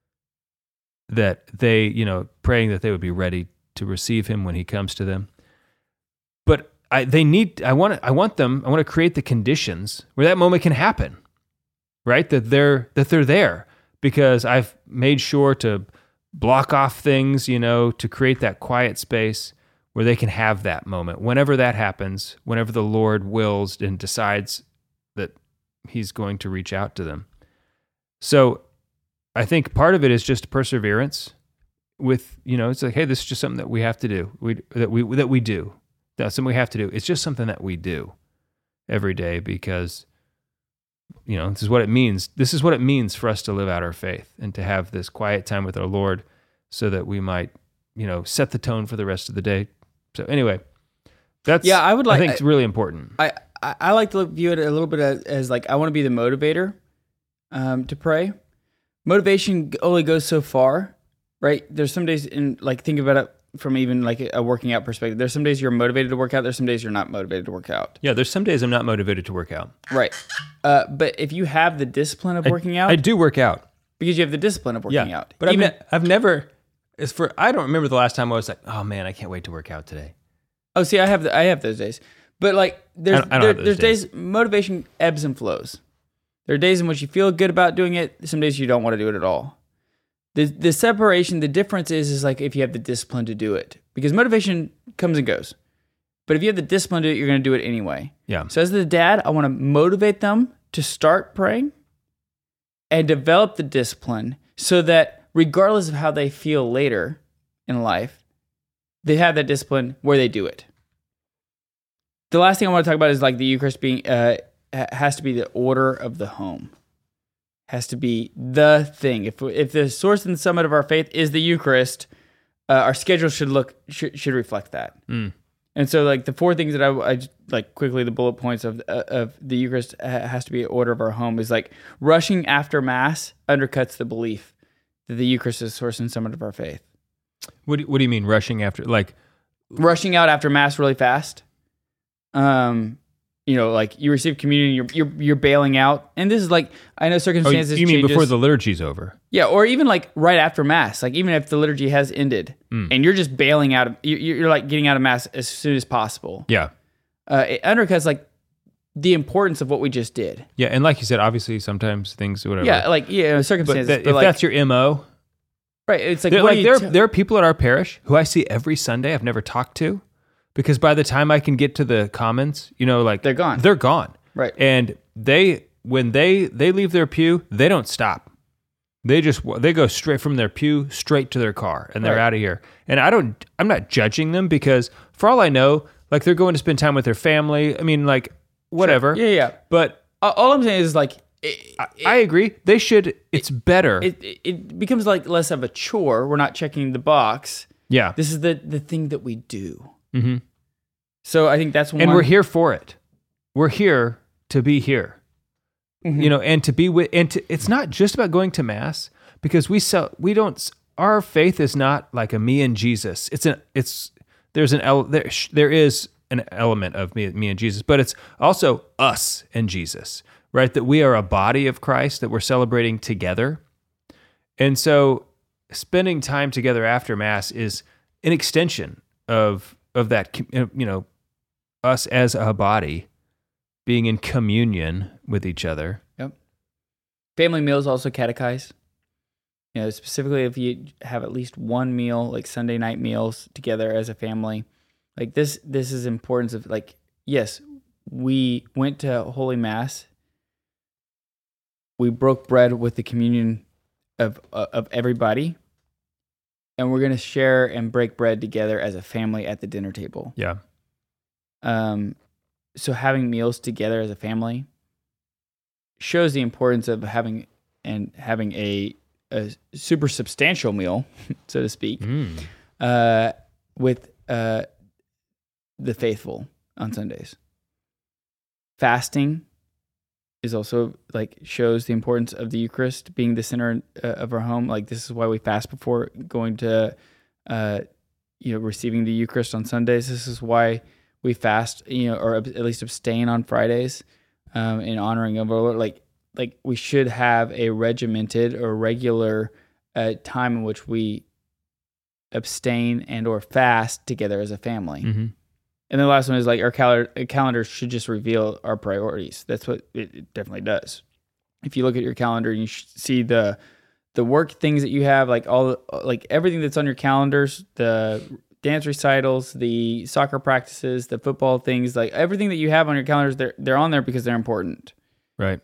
Speaker 2: that they, praying that they would be ready to receive him when he comes to them. But I want to create the conditions where that moment can happen, right? That they're there, because I've made sure to block off things, to create that quiet space where they can have that moment. Whenever that happens, whenever the Lord wills and decides that he's going to reach out to them. So I think part of it is just perseverance with, it's like, hey, this is just something that we have to do. That we do. That's something we have to do. It's just something that we do every day, because, this is what it means. This is what it means for us to live out our faith and to have this quiet time with our Lord, so that we might, set the tone for the rest of the day. So anyway, I think it's really important.
Speaker 1: I like to view it a little bit as like, I want to be the motivator to pray. Motivation only goes so far, right? There's some days think about it from even like a working out perspective. There's some days you're motivated to work out. There's some days you're not motivated to work out.
Speaker 2: Yeah, there's some days I'm not motivated to work out.
Speaker 1: Right. But if you have the discipline of working out.
Speaker 2: I do work out.
Speaker 1: Because you have the discipline of working out.
Speaker 2: But I've never, I don't remember the last time I was like, oh man, I can't wait to work out today.
Speaker 1: Oh, see, I have those days. But like there's days motivation ebbs and flows. There are days in which you feel good about doing it. Some days you don't want to do it at all. The separation, the difference is like if you have the discipline to do it. Because motivation comes and goes. But if you have the discipline to do it, you're going to do it anyway.
Speaker 2: Yeah.
Speaker 1: So as the dad, I want to motivate them to start praying and develop the discipline so that regardless of how they feel later in life, they have that discipline where they do it. The last thing I want to talk about is like the Eucharist being has to be the order of the home. Has to be the thing. If the source and the summit of our faith is the Eucharist, our schedule should reflect that. And so, like the four things that I just, like quickly, the bullet points of the Eucharist has to be order of our home is like rushing after Mass undercuts the belief that the Eucharist is the source and summit of our faith.
Speaker 2: What do you mean rushing after? Like
Speaker 1: rushing out after Mass really fast. Like you receive communion, you're bailing out, and this is like I know circumstances.
Speaker 2: You mean changes. Before the liturgy's over?
Speaker 1: Yeah, or even like right after Mass, like even if the liturgy has ended, and you're just bailing out, you're like getting out of Mass as soon as possible.
Speaker 2: Yeah,
Speaker 1: it undercuts like the importance of what we just did.
Speaker 2: Yeah, and like you said, obviously sometimes things whatever.
Speaker 1: Yeah, circumstances.
Speaker 2: But if that's your MO,
Speaker 1: right? It's like,
Speaker 2: there are people at our parish who I see every Sunday I've never talked to. Because by the time I can get to the commons,
Speaker 1: they're gone.
Speaker 2: They're gone.
Speaker 1: Right.
Speaker 2: And when they leave their pew, they don't stop. They go straight from their pew straight to their car, and they're out of here. And I'm not judging them, because for all I know, like they're going to spend time with their family. I mean, like whatever.
Speaker 1: Sure. Yeah.
Speaker 2: But
Speaker 1: all I'm saying is like,
Speaker 2: I agree. They should. It's better.
Speaker 1: It becomes like less of a chore. We're not checking the box.
Speaker 2: Yeah.
Speaker 1: This is the thing that we do.
Speaker 2: Mm-hmm.
Speaker 1: So I think that's one.
Speaker 2: And we're here for it. We're here to be here. Mm-hmm. And to be with, it's not just about going to Mass, because our faith is not like a me and Jesus. There is an element of me and Jesus, but it's also us and Jesus, right? That we are a body of Christ, that we're celebrating together. And so spending time together after Mass is an extension of that, us as a body being in communion with each other.
Speaker 1: Yep. Family meals also catechize. Specifically if you have at least one meal, like Sunday night meals together as a family, like this is importance of like, yes, we went to Holy Mass. We broke bread with the communion of everybody. And we're going to share and break bread together as a family at the dinner table.
Speaker 2: Yeah.
Speaker 1: So having meals together as a family shows the importance of having a super substantial meal, so to speak, with the faithful on Sundays. Fasting is also like shows the importance of the Eucharist being the center of our home. Like this is why we fast before going to, receiving the Eucharist on Sundays. This is why we fast, or at least abstain on Fridays. in honoring of our Lord. Like we should have a regimented or regular time in which we abstain and or fast together as a family.
Speaker 2: Mm-hmm.
Speaker 1: And the last one is like our calendar should just reveal our priorities. That's what it definitely does. If you look at your calendar, you see the work things that you have, like everything that's on your calendars, the dance recitals, the soccer practices, the football things, like everything that you have on your calendars, they're on there because they're important.
Speaker 2: Right.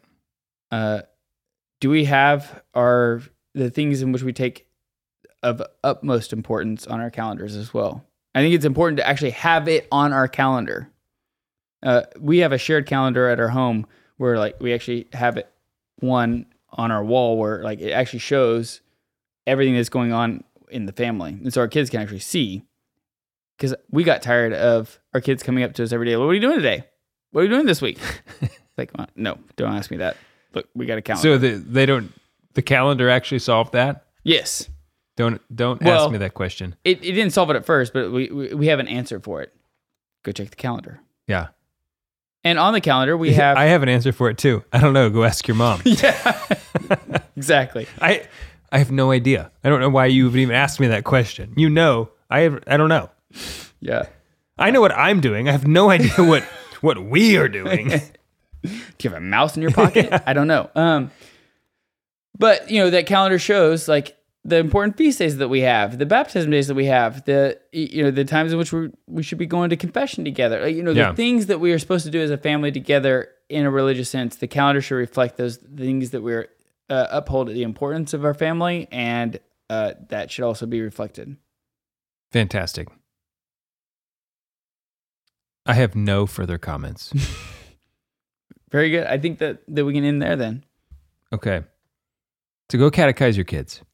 Speaker 1: Do we have the things in which we take of utmost importance on our calendars as well? I think it's important to actually have it on our calendar. We have a shared calendar at our home where like we actually have it one on our wall where like it actually shows everything that's going on in the family. And so our kids can actually see, because we got tired of our kids coming up to us every day. What are you doing today? What are you doing this week? Like, no, don't ask me that. Look, we got a calendar.
Speaker 2: So the calendar actually solved that?
Speaker 1: Yes.
Speaker 2: Don't ask me that question.
Speaker 1: It didn't solve it at first, but we have an answer for it. Go check the calendar.
Speaker 2: Yeah.
Speaker 1: And on the calendar, we have...
Speaker 2: I have an answer for it too. I don't know. Go ask your mom.
Speaker 1: Yeah, exactly.
Speaker 2: I have no idea. I don't know why you would even ask me that question. You know, I don't know.
Speaker 1: Yeah.
Speaker 2: I know what I'm doing. I have no idea what we are doing.
Speaker 1: Do you have a mouse in your pocket? I don't know. But, that calendar shows, like, the important feast days that we have, the baptism days that we have, the times in which we should be going to confession together. The things that we are supposed to do as a family together in a religious sense, the calendar should reflect those things that we're uphold the importance of our family, and that should also be reflected.
Speaker 2: Fantastic. I have no further comments.
Speaker 1: Very good. I think that we can end there then.
Speaker 2: Okay. So go catechize your kids.